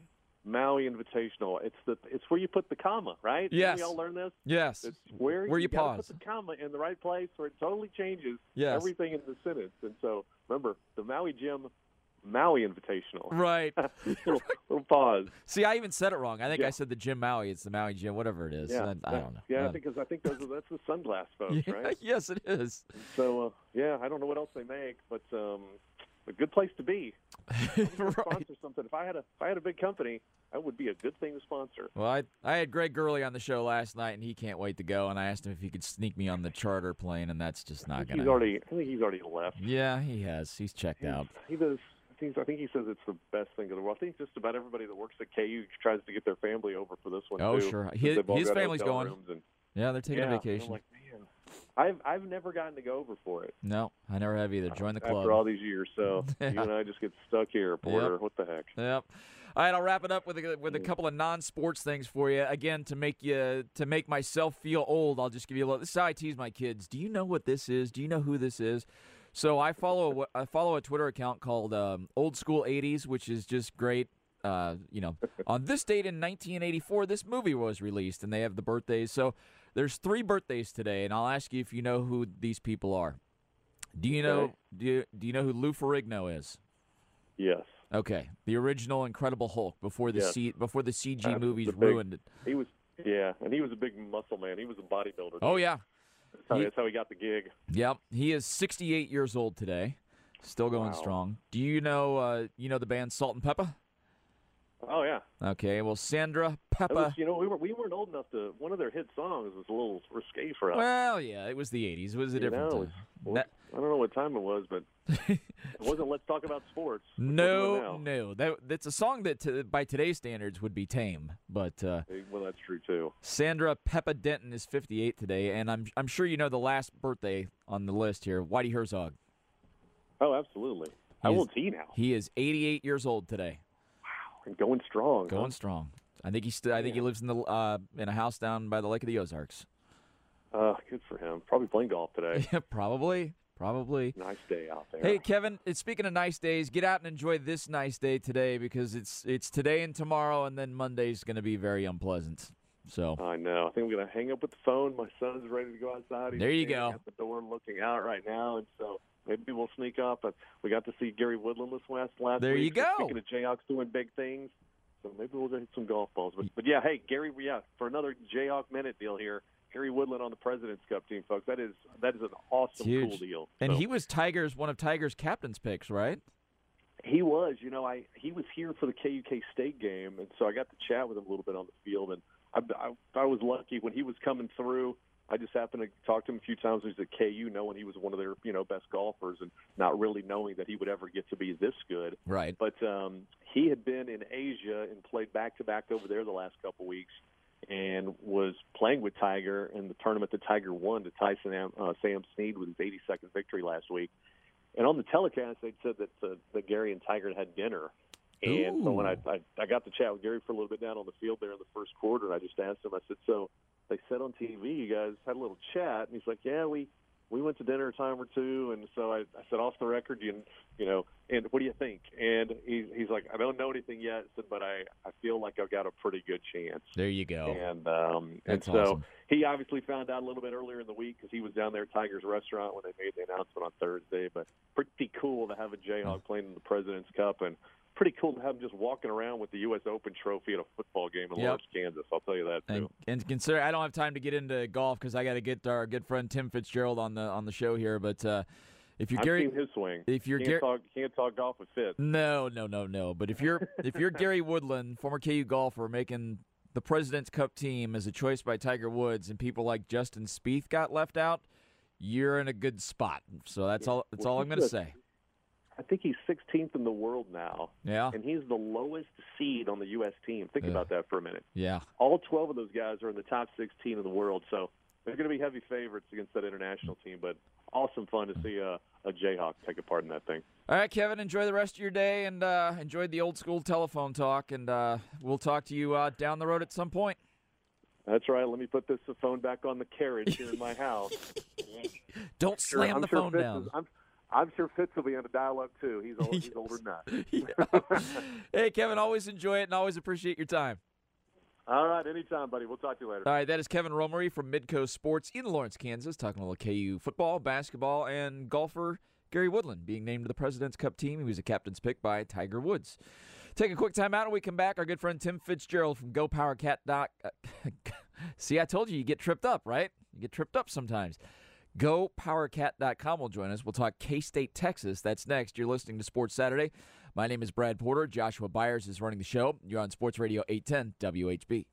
[SPEAKER 4] Maui Invitational. It's the it's where you put the comma, right?
[SPEAKER 2] Yes.
[SPEAKER 4] Didn't we all learn this?
[SPEAKER 2] Yes.
[SPEAKER 4] It's where,
[SPEAKER 2] where you,
[SPEAKER 4] you gotta
[SPEAKER 2] pause.
[SPEAKER 4] put the comma in the right place, where it totally changes
[SPEAKER 2] Yes.
[SPEAKER 4] everything in the sentence. And so, remember, the Maui Gym, Maui Invitational.
[SPEAKER 2] Right.
[SPEAKER 4] little, little pause.
[SPEAKER 2] See, I even said it wrong. I think
[SPEAKER 4] Yeah.
[SPEAKER 2] I said the Jim Maui. It's the Maui Gym, whatever it is.
[SPEAKER 4] Yeah,
[SPEAKER 2] I, I don't know.
[SPEAKER 4] Yeah,
[SPEAKER 2] Uh,
[SPEAKER 4] I think 'cause I think those are, that's the sunglass folks,
[SPEAKER 2] yeah,
[SPEAKER 4] right?
[SPEAKER 2] Yes, it is.
[SPEAKER 4] So, uh, yeah, I don't know what else they make, but um, a good place to be.
[SPEAKER 2] Right.
[SPEAKER 4] Sponsor something. If I had a if I had a big company, that would be a good thing to sponsor.
[SPEAKER 2] Well, I I had Greg Gurley on the show last night, and he can't wait to go. And I asked him if he could sneak me on the charter plane, and that's just
[SPEAKER 4] I
[SPEAKER 2] not
[SPEAKER 4] think
[SPEAKER 2] gonna.
[SPEAKER 4] he's already. I think he's already left.
[SPEAKER 2] Yeah, he has. He's checked
[SPEAKER 4] He's-
[SPEAKER 2] out.
[SPEAKER 4] He does. I think, I think he says it's the best thing in the world. I think just about everybody that works at K U tries to get their family over for this one.
[SPEAKER 2] Oh,
[SPEAKER 4] too,
[SPEAKER 2] sure.
[SPEAKER 4] 'cause
[SPEAKER 2] His-
[SPEAKER 4] they've all
[SPEAKER 2] his
[SPEAKER 4] got
[SPEAKER 2] family's
[SPEAKER 4] hotel
[SPEAKER 2] going.
[SPEAKER 4] rooms And,
[SPEAKER 2] Yeah, they're taking
[SPEAKER 4] yeah,
[SPEAKER 2] a vacation.
[SPEAKER 4] I'm like, man, I've I've never gotten to go over for it
[SPEAKER 2] No, I never have either. Join the club.
[SPEAKER 4] after all these years. So
[SPEAKER 2] Yeah.
[SPEAKER 4] you and I just get stuck here, Porter. What the heck?
[SPEAKER 2] Yep. All right, I'll wrap it up with a, with a couple of non-sports things for you. Again, to make you to make myself feel old, I'll just give you a little. This is how I tease my kids. Do you know what this is? Do you know who this is? So I follow I follow a Twitter account called um, Old School eighties, which is just great. Uh, you know, on this date in nineteen eighty-four, this movie was released, and they have the birthdays. So there's three birthdays today, and I'll ask you if you know who these people are. Do you know?
[SPEAKER 4] Okay.
[SPEAKER 2] Do you, do you know who Lou Ferrigno is?
[SPEAKER 4] Yes,
[SPEAKER 2] Okay, the original Incredible Hulk before the
[SPEAKER 4] Yes.
[SPEAKER 2] C before the C G
[SPEAKER 4] Uh,
[SPEAKER 2] movies
[SPEAKER 4] the big-
[SPEAKER 2] ruined it.
[SPEAKER 4] he was. Yeah, and he was a big muscle man. He was a bodybuilder.
[SPEAKER 2] Oh yeah,
[SPEAKER 4] that's how,
[SPEAKER 2] he-
[SPEAKER 4] that's how he got the gig.
[SPEAKER 2] yep. He is sixty-eight years old today, still going
[SPEAKER 4] Wow.
[SPEAKER 2] strong. Do you know? Uh, you know the band Salt and Pepper?
[SPEAKER 4] Oh yeah.
[SPEAKER 2] Okay, well Sandra
[SPEAKER 4] That
[SPEAKER 2] Pepper.
[SPEAKER 4] was, you know, we were we weren't old enough to. One of their hit songs was a little risque for us.
[SPEAKER 2] Well, yeah, it was the eighties. It was a
[SPEAKER 4] You
[SPEAKER 2] different
[SPEAKER 4] know,
[SPEAKER 2] time.
[SPEAKER 4] well,
[SPEAKER 2] That-
[SPEAKER 4] I don't know what time it was, but it wasn't. Let's talk about sports. Let's do it
[SPEAKER 2] no,
[SPEAKER 4] now.
[SPEAKER 2] no, that that's a song that to, by today's standards would be tame. But uh,
[SPEAKER 4] Hey, well, that's true too.
[SPEAKER 2] Sandra Peppa Denton is fifty-eight today, and I'm I'm sure you know the last birthday on the list here, Whitey Herzog.
[SPEAKER 4] Oh, absolutely. How
[SPEAKER 2] He's-
[SPEAKER 4] old's he now?
[SPEAKER 2] He is eighty-eight years old today.
[SPEAKER 4] And going strong. huh?
[SPEAKER 2] Going strong. I think he st- I think he lives in the uh, in a house down by the Lake of the Ozarks.
[SPEAKER 4] Uh, good for him. Probably playing golf today.
[SPEAKER 2] Yeah, probably, probably.
[SPEAKER 4] Nice day out there.
[SPEAKER 2] Hey, Kevin. It's, speaking of nice days, get out and enjoy this nice day today because it's it's today and tomorrow, and then Monday's going to be very unpleasant. So
[SPEAKER 4] I know. I think I'm gonna hang up with the phone. My son's ready to go outside. He's
[SPEAKER 2] There you
[SPEAKER 4] standing
[SPEAKER 2] go.
[SPEAKER 4] At the door, looking out right now, and so maybe we'll sneak up. But we got to see Gary Woodland this last last
[SPEAKER 2] There
[SPEAKER 4] week.
[SPEAKER 2] you
[SPEAKER 4] So
[SPEAKER 2] go.
[SPEAKER 4] Speaking of Jayhawks doing big things, so maybe we'll hit some golf balls. But but yeah, hey Gary, yeah, for another Jayhawk minute deal here. Gary Woodland on the President's Cup team, folks. That is that is an awesome,
[SPEAKER 2] Huge.
[SPEAKER 4] cool deal.
[SPEAKER 2] and
[SPEAKER 4] So-
[SPEAKER 2] he was Tigers one of Tigers' captain's picks, right?
[SPEAKER 4] He was, you know, I he was here for the K U K State game, and so I got to chat with him a little bit on the field. And I, I, I was lucky when he was coming through. I just happened to talk to him a few times when he was at K U, knowing he was one of their, you know, best golfers, and not really knowing that he would ever get to be this good.
[SPEAKER 2] Right.
[SPEAKER 4] But um, he had been in Asia and played back to back over there the last couple weeks, and was playing with Tiger in the tournament that Tiger won to Tyson uh, Sam Snead with his eighty-second victory last week. And on the telecast, they said that uh, that Gary and Tiger had dinner. And so when I, I I got to chat with Gary for a little bit down on the field there in the first quarter, and I just asked him, I said, so they said on T V you guys had a little chat, and he's like, yeah, we we went to dinner a time or two, and so I, I said, off the record, you you know, and what do you think? And he, he's like, I don't know anything yet, I said, but I, I feel like I've got a pretty good chance.
[SPEAKER 2] There you go.
[SPEAKER 4] And um, and
[SPEAKER 2] That's
[SPEAKER 4] so
[SPEAKER 2] awesome.
[SPEAKER 4] he obviously found out a little bit earlier in the week because he was down there at Tiger's restaurant when they made the announcement on Thursday. But pretty cool to have a Jayhawk playing in the President's Cup, and pretty cool to have him just walking around with the U S Open trophy at a football game in
[SPEAKER 2] Yep.
[SPEAKER 4] Lawrence, Kansas. I'll tell you that too.
[SPEAKER 2] And, and consider I don't have time to get into golf because I got to get our good friend Tim Fitzgerald on the on the show here. But uh, if you're
[SPEAKER 4] I've
[SPEAKER 2] Gary,
[SPEAKER 4] seen his swing.
[SPEAKER 2] if you're
[SPEAKER 4] can't
[SPEAKER 2] Gary,
[SPEAKER 4] talk can't talk golf with Fitz.
[SPEAKER 2] no, no, no, no. But if you're if you're Gary Woodland, former K U golfer, making the President's Cup team as a choice by Tiger Woods, and people like Justin Spieth got left out, you're in a good spot. So that's all. That's
[SPEAKER 4] Well,
[SPEAKER 2] all I'm
[SPEAKER 4] he's
[SPEAKER 2] going to
[SPEAKER 4] good.
[SPEAKER 2] say.
[SPEAKER 4] I think he's sixteenth in the world now,
[SPEAKER 2] Yeah,
[SPEAKER 4] and he's the lowest seed on the U S team. Think
[SPEAKER 2] Yeah.
[SPEAKER 4] about that for a minute.
[SPEAKER 2] yeah.
[SPEAKER 4] All twelve of those guys are in the top sixteen in the world, so they're going to be heavy favorites against that international team. But awesome fun to see a, a Jayhawk take a part in that thing.
[SPEAKER 2] All right, Kevin. Enjoy the rest of your day, and uh, enjoy the old school telephone talk. And uh, we'll talk to you uh, down the road at some point.
[SPEAKER 4] That's right. Let me put this phone back on the carriage here in my house.
[SPEAKER 2] Don't
[SPEAKER 4] Sure,
[SPEAKER 2] slam
[SPEAKER 4] I'm
[SPEAKER 2] the
[SPEAKER 4] sure
[SPEAKER 2] phone
[SPEAKER 4] Fitz
[SPEAKER 2] down.
[SPEAKER 4] Is, I'm, I'm sure Fitz will be on the dial-up too. He's old, he's older than that.
[SPEAKER 2] Yeah. Hey, Kevin, always enjoy it and always appreciate your time.
[SPEAKER 4] All right, anytime, buddy. We'll talk to you later.
[SPEAKER 2] All right, that is Kevin Romery from Midcoast Sports in Lawrence, Kansas, talking a little K U football, basketball, and golfer Gary Woodland being named to the President's Cup team. He was a captain's pick by Tiger Woods. Take a quick time out and we come back. Our good friend Tim Fitzgerald from Go Power Cat. Doc. See, I told you, you get tripped up, right? You get tripped up sometimes. Go Power Cat dot com will join us. We'll talk K-State, Texas. That's next. You're listening to Sports Saturday. My name is Brad Porter. Joshua Byers is running the show. You're on Sports Radio eight ten W H B.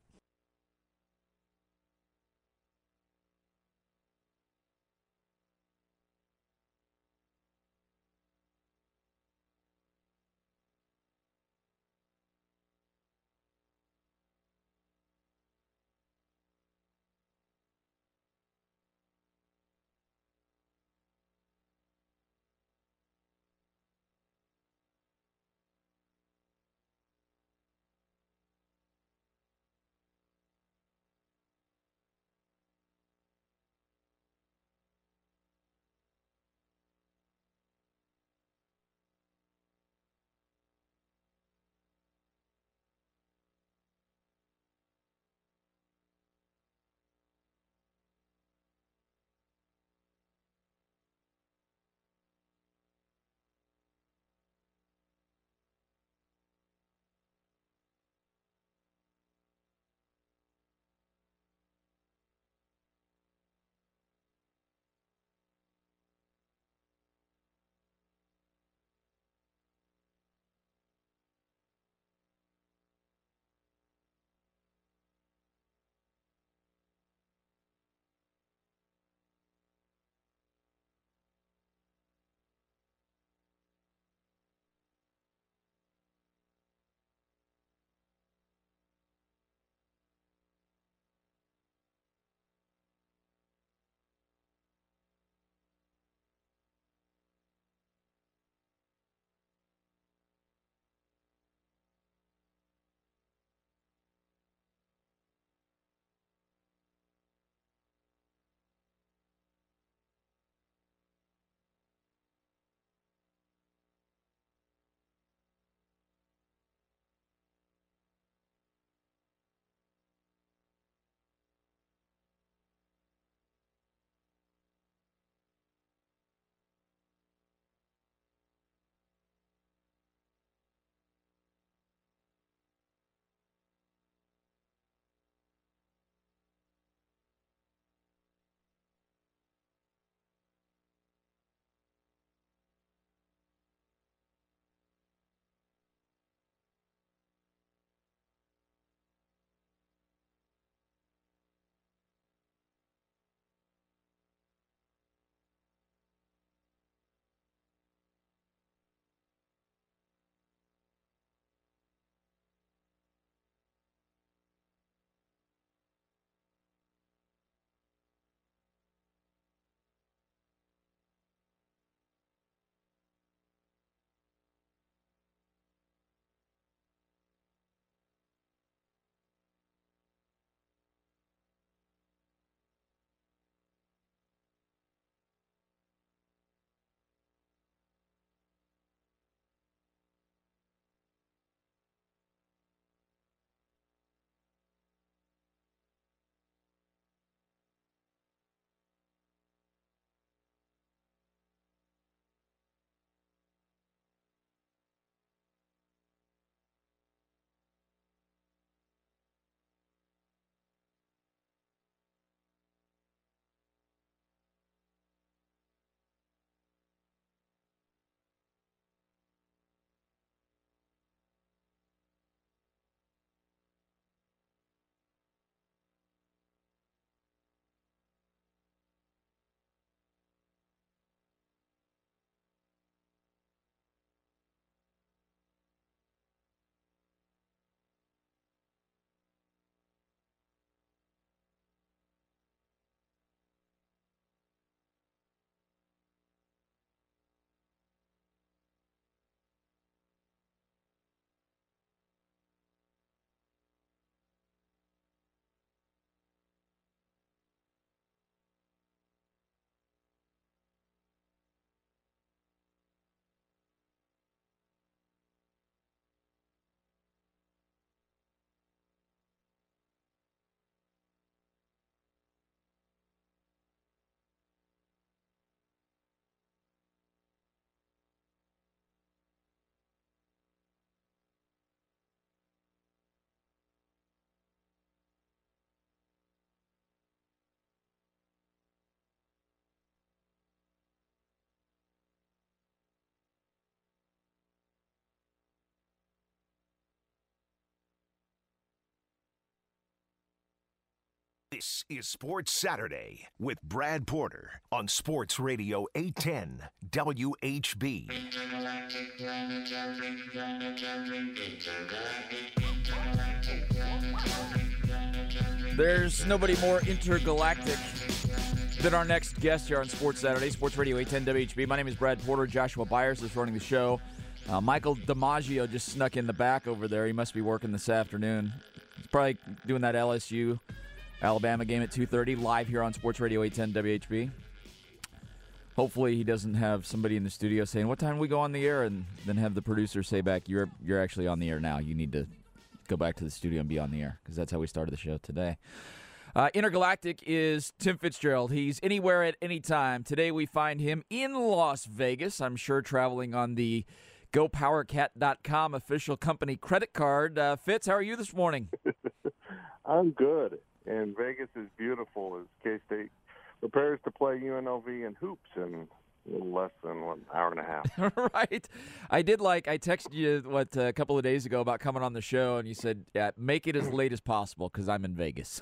[SPEAKER 1] This is Sports Saturday with Brad Porter on Sports Radio eight ten W H B.
[SPEAKER 2] There's nobody more intergalactic than our next guest here on Sports Saturday, Sports Radio eight ten W H B. My name is Brad Porter. Joshua Byers is running the show. Uh, Michael DiMaggio just snuck in the back over there. He must be working this afternoon. He's probably doing that L S U Alabama game at two thirty, live here on Sports Radio eight ten W H B. Hopefully he doesn't have somebody in the studio saying, what time do we go on the air? And then have the producer say back, you're you're actually on the air now. You need to go back to the studio and be on the air, because that's how we started the show today. Uh, Intergalactic is Tim Fitzgerald. He's anywhere at any time. Today we find him in Las Vegas, I'm sure traveling on the Go Power Cat dot com official company credit card. Uh, Fitz, how are you this morning?
[SPEAKER 5] I'm good. And Vegas is beautiful as K-State prepares to play U N L V in hoops in a little less than one hour and a half.
[SPEAKER 2] Right. I did like, I texted you, what, a couple of days ago about coming on the show, and you said, yeah, make it as late as possible because I'm in Vegas.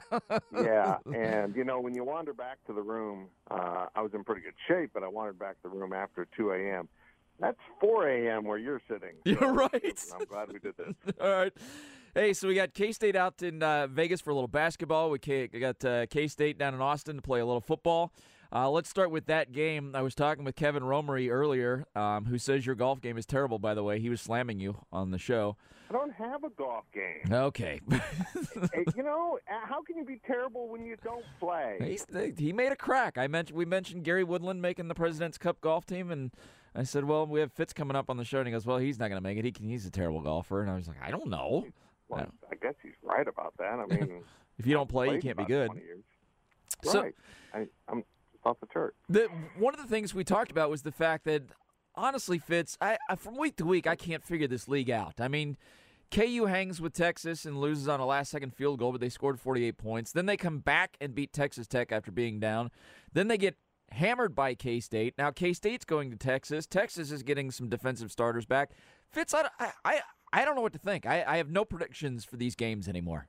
[SPEAKER 5] Yeah, and, you know, when you wander back to the room, uh, I was in pretty good shape, but I wandered back to the room after two a.m. That's four a.m. where you're sitting. So
[SPEAKER 2] You're right.
[SPEAKER 5] I'm glad we did this.
[SPEAKER 2] All right. Hey, so we got K-State out in uh, Vegas for a little basketball. We, K- we got uh, K-State down in Austin to play a little football. Uh, let's start with that game. I was talking with Kevin Romery earlier, um, who says your golf game is terrible, by the way. He was slamming you on the show.
[SPEAKER 5] I don't have a golf game.
[SPEAKER 2] Okay.
[SPEAKER 5] Hey, you know, how can you be terrible when you don't play?
[SPEAKER 2] He's, he made a crack. I mentioned We mentioned Gary Woodland making the President's Cup golf team, and I said, well, we have Fitz coming up on the show, and he goes, well, he's not going to make it. He can, he's a terrible golfer. And I was like, I don't know.
[SPEAKER 5] Well,
[SPEAKER 2] I, don't.
[SPEAKER 5] I guess he's right about that. I mean,
[SPEAKER 2] if you don't play, you
[SPEAKER 5] played
[SPEAKER 2] can't be
[SPEAKER 5] about
[SPEAKER 2] good.
[SPEAKER 5] twenty years.
[SPEAKER 2] So,
[SPEAKER 5] right. I, I'm off the chart.
[SPEAKER 2] The, one of the things we talked about was the fact that, honestly, Fitz, I, I, from week to week, I can't figure this league out. I mean, K U hangs with Texas and loses on a last-second field goal, but they scored forty-eight points. Then they come back and beat Texas Tech after being down. Then they get hammered by K-State. Now K-State's going to Texas. Texas is getting some defensive starters back. Fitz, I, I, I don't know what to think. I, I have no predictions for these games anymore.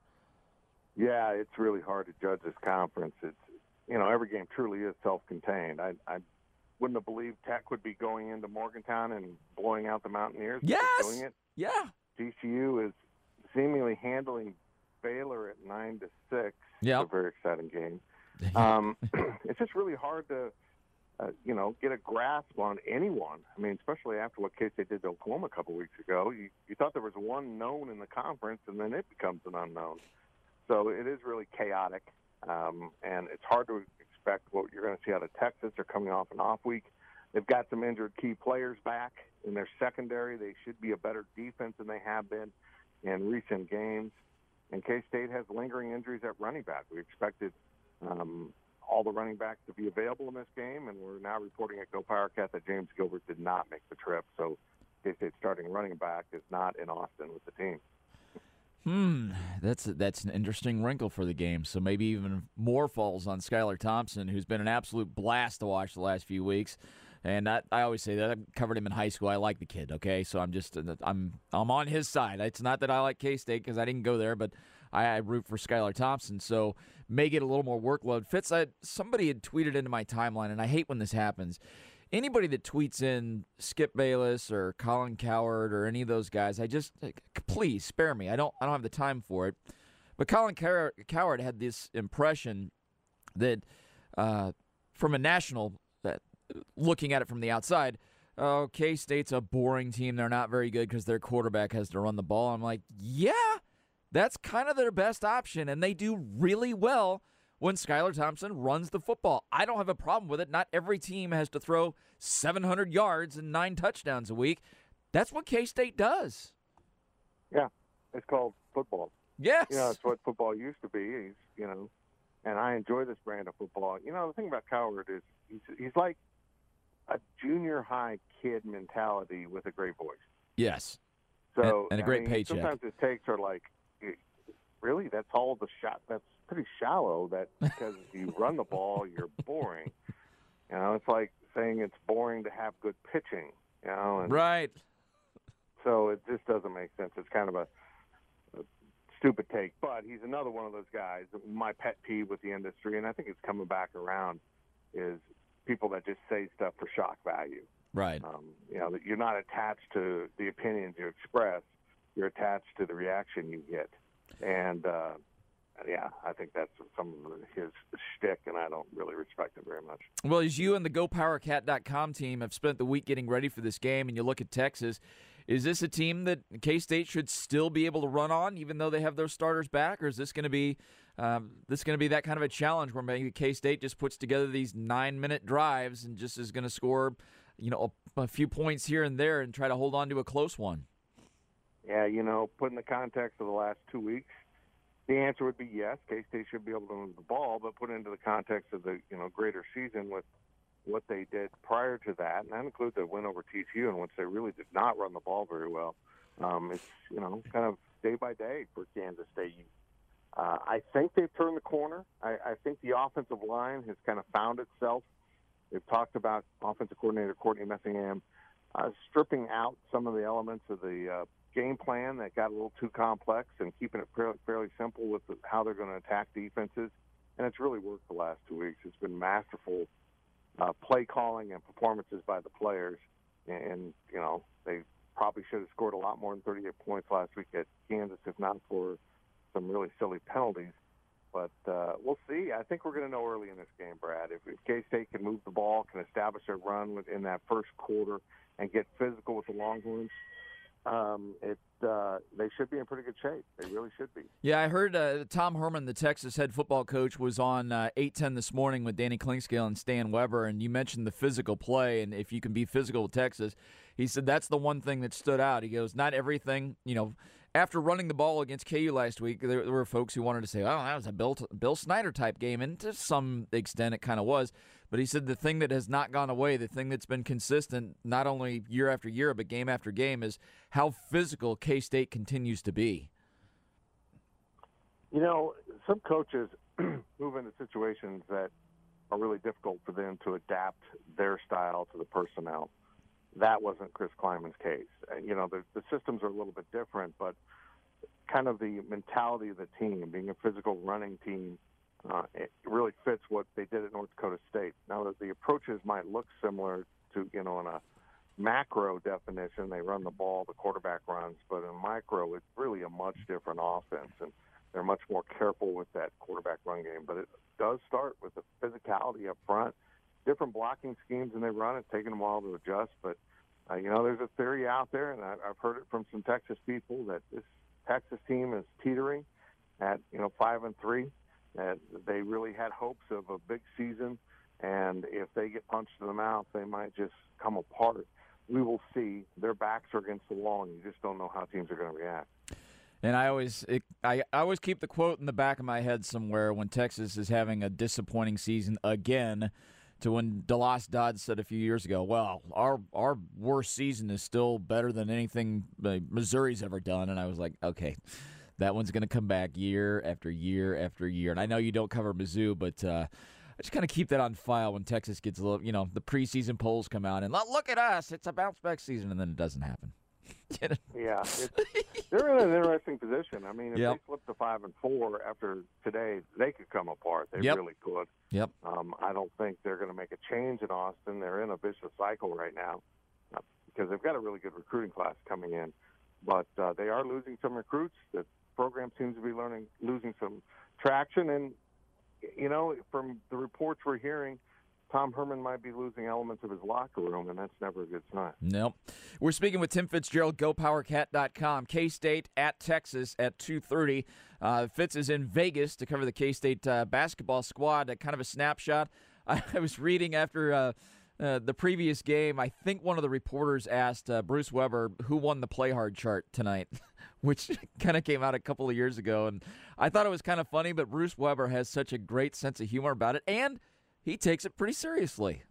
[SPEAKER 5] Yeah, it's really hard to judge this conference. It's, you know, every game truly is self-contained. I, I wouldn't have believed Tech would be going into Morgantown and blowing out the Mountaineers.
[SPEAKER 2] Yes!
[SPEAKER 5] Doing it.
[SPEAKER 2] Yeah.
[SPEAKER 5] T C U is seemingly handling Baylor at nine to six.
[SPEAKER 2] Yeah.
[SPEAKER 5] It's a very exciting game. Um, it's just really hard to, uh, you know, get a grasp on anyone. I mean, especially after what K-State did to Oklahoma a couple weeks ago. You, you thought there was one known in the conference, and then it becomes an unknown. So it is really chaotic, um, and it's hard to expect what you're going to see out of Texas. They're coming off an off week. They've got some injured key players back in their secondary. They should be a better defense than they have been in recent games. And K-State has lingering injuries at running back. We expected um, all the running backs to be available in this game, and we're now reporting at Go Power Cat that James Gilbert did not make the trip. So K-State starting running back is not in Austin with the team.
[SPEAKER 2] Hmm, that's that's an interesting wrinkle for the game. So maybe even more falls on Skylar Thompson, who's been an absolute blast to watch the last few weeks. And I, I always say that I covered him in high school. I like the kid. Okay, so I'm just I'm I'm on his side. It's not that I like K-State because I didn't go there, but I, I root for Skylar Thompson. So may get a little more workload. Fitz, I, somebody had tweeted into my timeline, and I hate when this happens. Anybody that tweets in Skip Bayless or Colin Coward or any of those guys, I just please spare me. I don't I don't have the time for it. But Colin Coward had this impression that uh, from a national that. Looking at it from the outside, oh, K-State's a boring team. They're not very good because their quarterback has to run the ball. I'm like, yeah, that's kind of their best option, and they do really well when Skylar Thompson runs the football. I don't have a problem with it. Not every team has to throw seven hundred yards and nine touchdowns a week. That's what K-State does.
[SPEAKER 5] Yeah, it's called football.
[SPEAKER 2] Yes.
[SPEAKER 5] You know, it's what football used to be. He's, you know, and I enjoy this brand of football. You know, the thing about Coward is he's, he's like a junior high kid mentality with a great voice.
[SPEAKER 2] Yes.
[SPEAKER 5] So
[SPEAKER 2] and, and a great
[SPEAKER 5] I mean,
[SPEAKER 2] paycheck.
[SPEAKER 5] Sometimes his takes are like, really, that's all the shot. That's pretty shallow. That because you run the ball, you're boring. You know, it's like saying it's boring to have good pitching. You know, and
[SPEAKER 2] right.
[SPEAKER 5] So it just doesn't make sense. It's kind of a, a stupid take, but he's another one of those guys. My pet peeve with the industry, and I think it's coming back around, is people that just say stuff for shock value.
[SPEAKER 2] Right.
[SPEAKER 5] Um, you know, that you're not attached to the opinions you express. You're attached to the reaction you get. And, uh, yeah, I think that's some of his shtick, and I don't really respect it very much.
[SPEAKER 2] Well, as you and the Go Power Cat dot com team have spent the week getting ready for this game, and you look at Texas, is this a team that K-State should still be able to run on, even though they have their starters back, or is this going to be um, this going to be that kind of a challenge where maybe K-State just puts together these nine-minute drives and just is going to score, you know, a, a few points here and there and try to hold on to a close one?
[SPEAKER 5] Yeah, you know, put in the context of the last two weeks, the answer would be yes. K-State should be able to move the ball, but put into the context of the, you know, greater season with what they did prior to that, and that includes a win over T C U in which they really did not run the ball very well. Um, it's, you know, kind of day by day for Kansas State. Uh, I think they've turned the corner. I, I think the offensive line has kind of found itself. They've talked about offensive coordinator Courtney Messingham uh, stripping out some of the elements of the uh, game plan that got a little too complex and keeping it fairly, fairly simple with the, how they're going to attack defenses. And it's really worked the last two weeks. It's been masterful uh, play calling and performances by the players. And, you know, they probably should have scored a lot more than thirty-eight points last week at Kansas, if not for some really silly penalties. But uh, we'll see. I think we're going to know early in this game, Brad. If, if K-State can move the ball, can establish a run within that first quarter, and get physical with the Longhorns, um, it uh, they should be in pretty good shape. They really should be.
[SPEAKER 2] Yeah, I heard uh, Tom Herman, the Texas head football coach, was on uh, eight ten this morning with Danny Klingscale and Stan Weber, and you mentioned the physical play, and if you can be physical with Texas, he said that's the one thing that stood out. He goes, not everything, you know, after running the ball against K U last week, there, there were folks who wanted to say, oh, that was a Bill, Bill Snyder-type game, and to some extent it kind of was. But he said the thing that has not gone away, the thing that's been consistent not only year after year but game after game is how physical K-State continues to be.
[SPEAKER 5] You know, some coaches move into situations that are really difficult for them to adapt their style to the personnel. That wasn't Chris Klieman's case. You know, the, the systems are a little bit different, but kind of the mentality of the team, being a physical running team, uh, it really fits what they did at North Dakota State. Now, that the approaches might look similar to, you know, in a macro definition, they run the ball, the quarterback runs, but in micro, it's really a much different offense, and they're much more careful with that quarterback run game. But it does start with the physicality up front. Different blocking schemes when they run, it's taking them a while to adjust. But, uh, you know, there's a theory out there, and I, I've heard it from some Texas people, that this Texas team is teetering at, you know, five and three. That they really had hopes of a big season, and if they get punched in the mouth, they might just come apart. We will see. Their backs are against the wall, and you just don't know how teams are going to react.
[SPEAKER 2] And I always it, I, I always keep the quote in the back of my head somewhere when Texas is having a disappointing season again, to when DeLoss Dodds said a few years ago, well, our our worst season is still better than anything Missouri's ever done. And I was like, okay, that one's going to come back year after year after year. And I know you don't cover Mizzou, but uh, I just kind of keep that on file when Texas gets a little, you know, the preseason polls come out and look at us, it's a bounce back season, and then it doesn't happen.
[SPEAKER 5] Yeah, it's, they're in an interesting position. I mean, if
[SPEAKER 2] yep.
[SPEAKER 5] they flip to five and four after today, they could come apart. They
[SPEAKER 2] yep.
[SPEAKER 5] really could.
[SPEAKER 2] Yep.
[SPEAKER 5] Um, I don't think they're going to make a change in Austin. They're in a vicious cycle right now uh, because they've got a really good recruiting class coming in, but uh, they are losing some recruits. The program seems to be learning, losing some traction, and you know, from the reports we're hearing, Tom Herman might be losing elements of his locker room, and that's never a good sign.
[SPEAKER 2] Nope. We're speaking with Tim Fitzgerald, Go Power Cat dot com. K-State at Texas at two thirty. Uh, Fitz is in Vegas to cover the K-State uh, basketball squad. Uh, kind of a snapshot. I, I was reading after uh, uh, the previous game, I think one of the reporters asked uh, Bruce Weber who won the play hard chart tonight, which kind of came out a couple of years ago. And I thought it was kind of funny, but Bruce Weber has such a great sense of humor about it, and he takes it pretty seriously.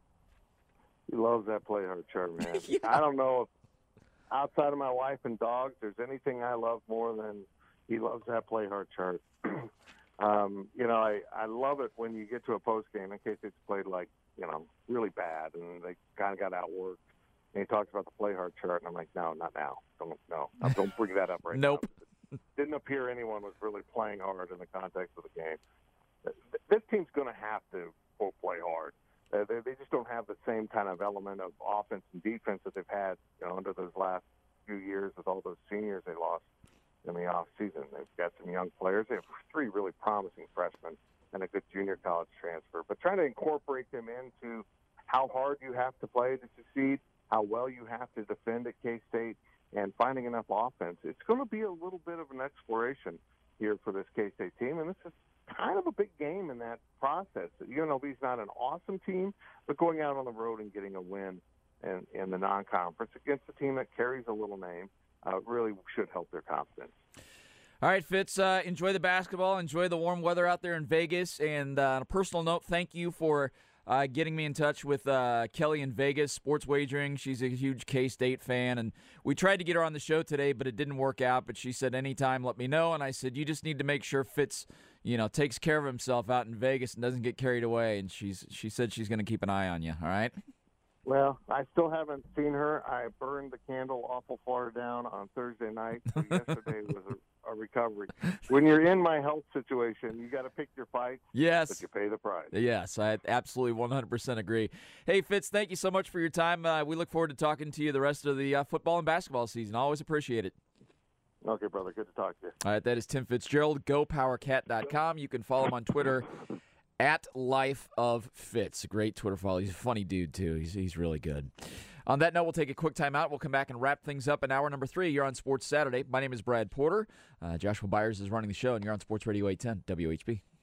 [SPEAKER 5] He loves that play hard chart, man.
[SPEAKER 2] Yeah.
[SPEAKER 5] I don't know if outside of my wife and dogs, there's anything I love more than he loves that play hard chart. um, you know, I, I love it when you get to a post game in case it's played like, you know, really bad and they kind of got outworked. And he talks about the play hard chart, and I'm like, no, not now. Don't no, don't bring that up right
[SPEAKER 2] nope.
[SPEAKER 5] now. didn't appear anyone was really playing hard in the context of the game. This team's going to have to quote, play hard. Uh, they, they just don't have the same kind of element of offense and defense that they've had, you know, under those last few years with all those seniors they lost in the off season. They've got some young players. They have three really promising freshmen and a good junior college transfer. But trying to incorporate them into how hard you have to play to succeed, how well you have to defend at K-State, and finding enough offense, it's going to be a little bit of an exploration here for this K-State team. And this is kind of a big game in that process. U N L V's not an awesome team, but going out on the road and getting a win in, in the non-conference against a team that carries a little name uh, really should help their confidence.
[SPEAKER 2] All right, Fitz, uh, enjoy the basketball. Enjoy the warm weather out there in Vegas. And uh, on a personal note, thank you for uh, getting me in touch with uh, Kelly in Vegas, Sports Wagering. She's a huge K-State fan. And we tried to get her on the show today, but it didn't work out. But she said, anytime, let me know. And I said, you just need to make sure Fitz, you know, takes care of himself out in Vegas and doesn't get carried away. And she's she said she's going to keep an eye on you, all right?
[SPEAKER 5] Well, I still haven't seen her. I burned the candle awful far down on Thursday night. So yesterday was a, a recovery. When you're in my health situation, you got to pick your fights.
[SPEAKER 2] Yes.
[SPEAKER 5] But you pay the price.
[SPEAKER 2] Yes, I absolutely one hundred percent agree. Hey, Fitz, thank you so much for your time. Uh, we look forward to talking to you the rest of the uh, football and basketball season. Always appreciate it.
[SPEAKER 5] Okay, brother. Good to talk to you.
[SPEAKER 2] All right, that is Tim Fitzgerald, go power cat dot com. You can follow him on Twitter at Life of Fitz. Great Twitter follow. He's a funny dude, too. He's, he's really good. On that note, we'll take a quick time out. We'll come back and wrap things up in hour number three. You're on Sports Saturday. My name is Brad Porter. Uh, Joshua Byers is running the show, and you're on Sports Radio eight ten W H B.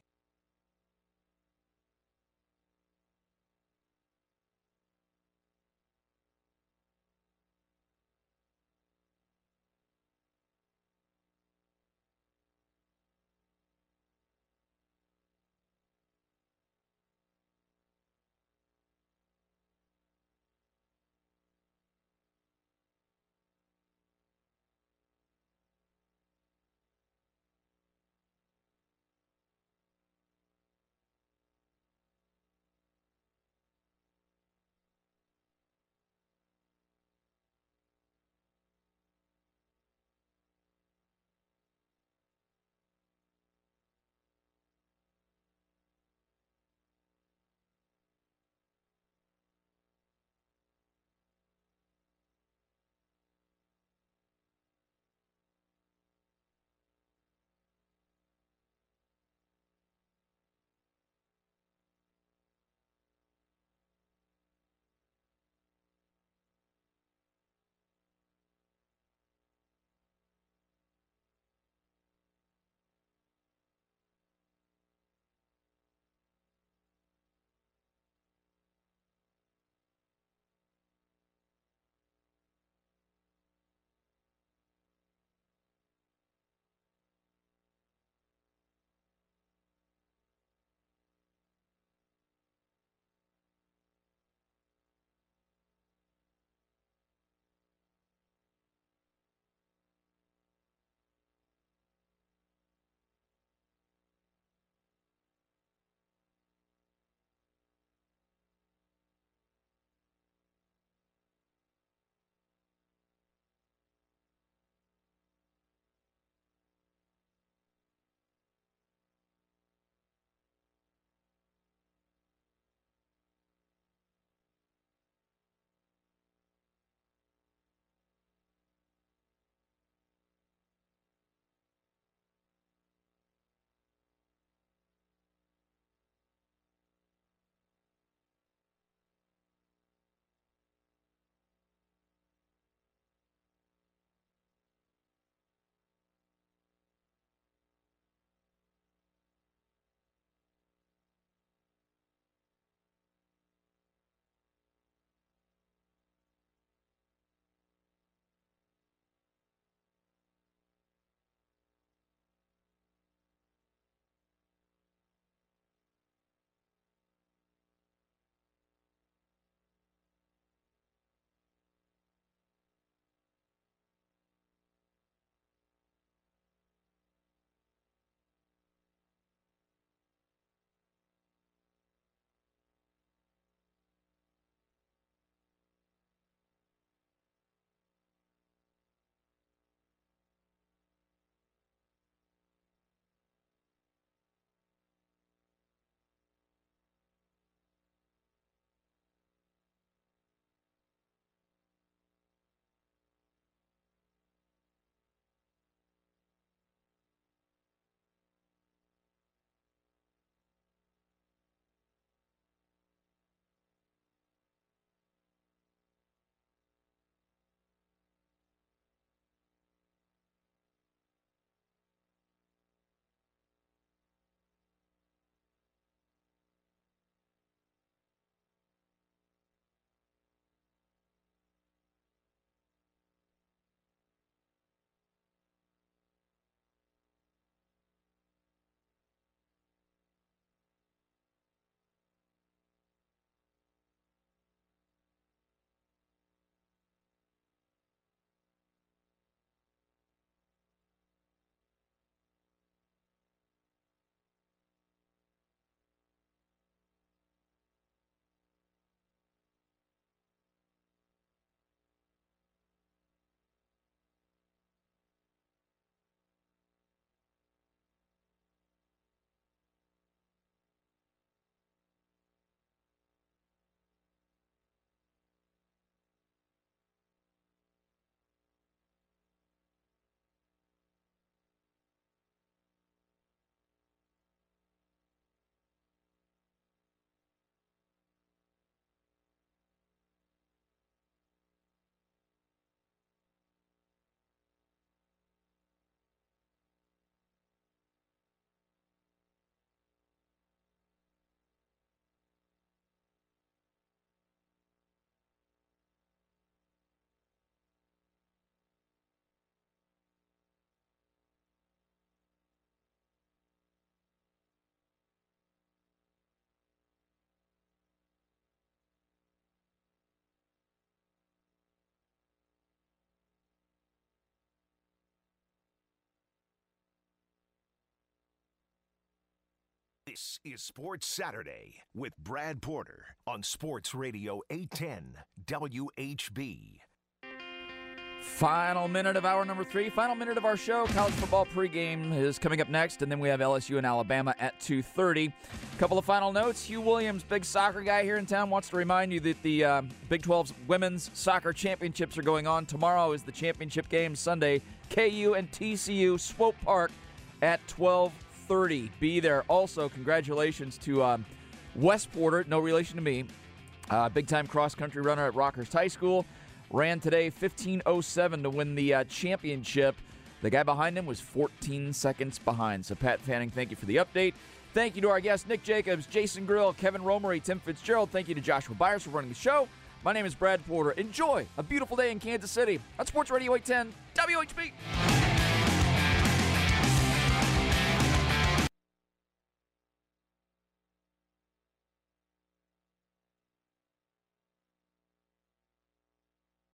[SPEAKER 1] This is Sports Saturday with Brad Porter on Sports Radio eight ten W H B.
[SPEAKER 2] Final minute of hour number three. Final minute of our show. College football pregame is coming up next, and then we have L S U and Alabama at two thirty. Couple of final notes. Hugh Williams, big soccer guy here in town, wants to remind you that the uh, Big twelve's women's soccer championships are going on. Tomorrow is the championship game. Sunday, K U and T C U, Swope Park at twelve thirty. Be there. Also, congratulations to um, Wes Porter, no relation to me, uh, big-time cross-country runner at Rockhurst High School. Ran today fifteen oh seven to win the uh, championship. The guy behind him was fourteen seconds behind. So, Pat Fanning, thank you for the update. Thank you to our guests, Nick Jacobs, Jason Grill, Kevin Romery, Tim Fitzgerald. Thank you to Joshua Byers for running the show. My name is Brad Porter. Enjoy a beautiful day in Kansas City on Sports Radio eight ten W H B.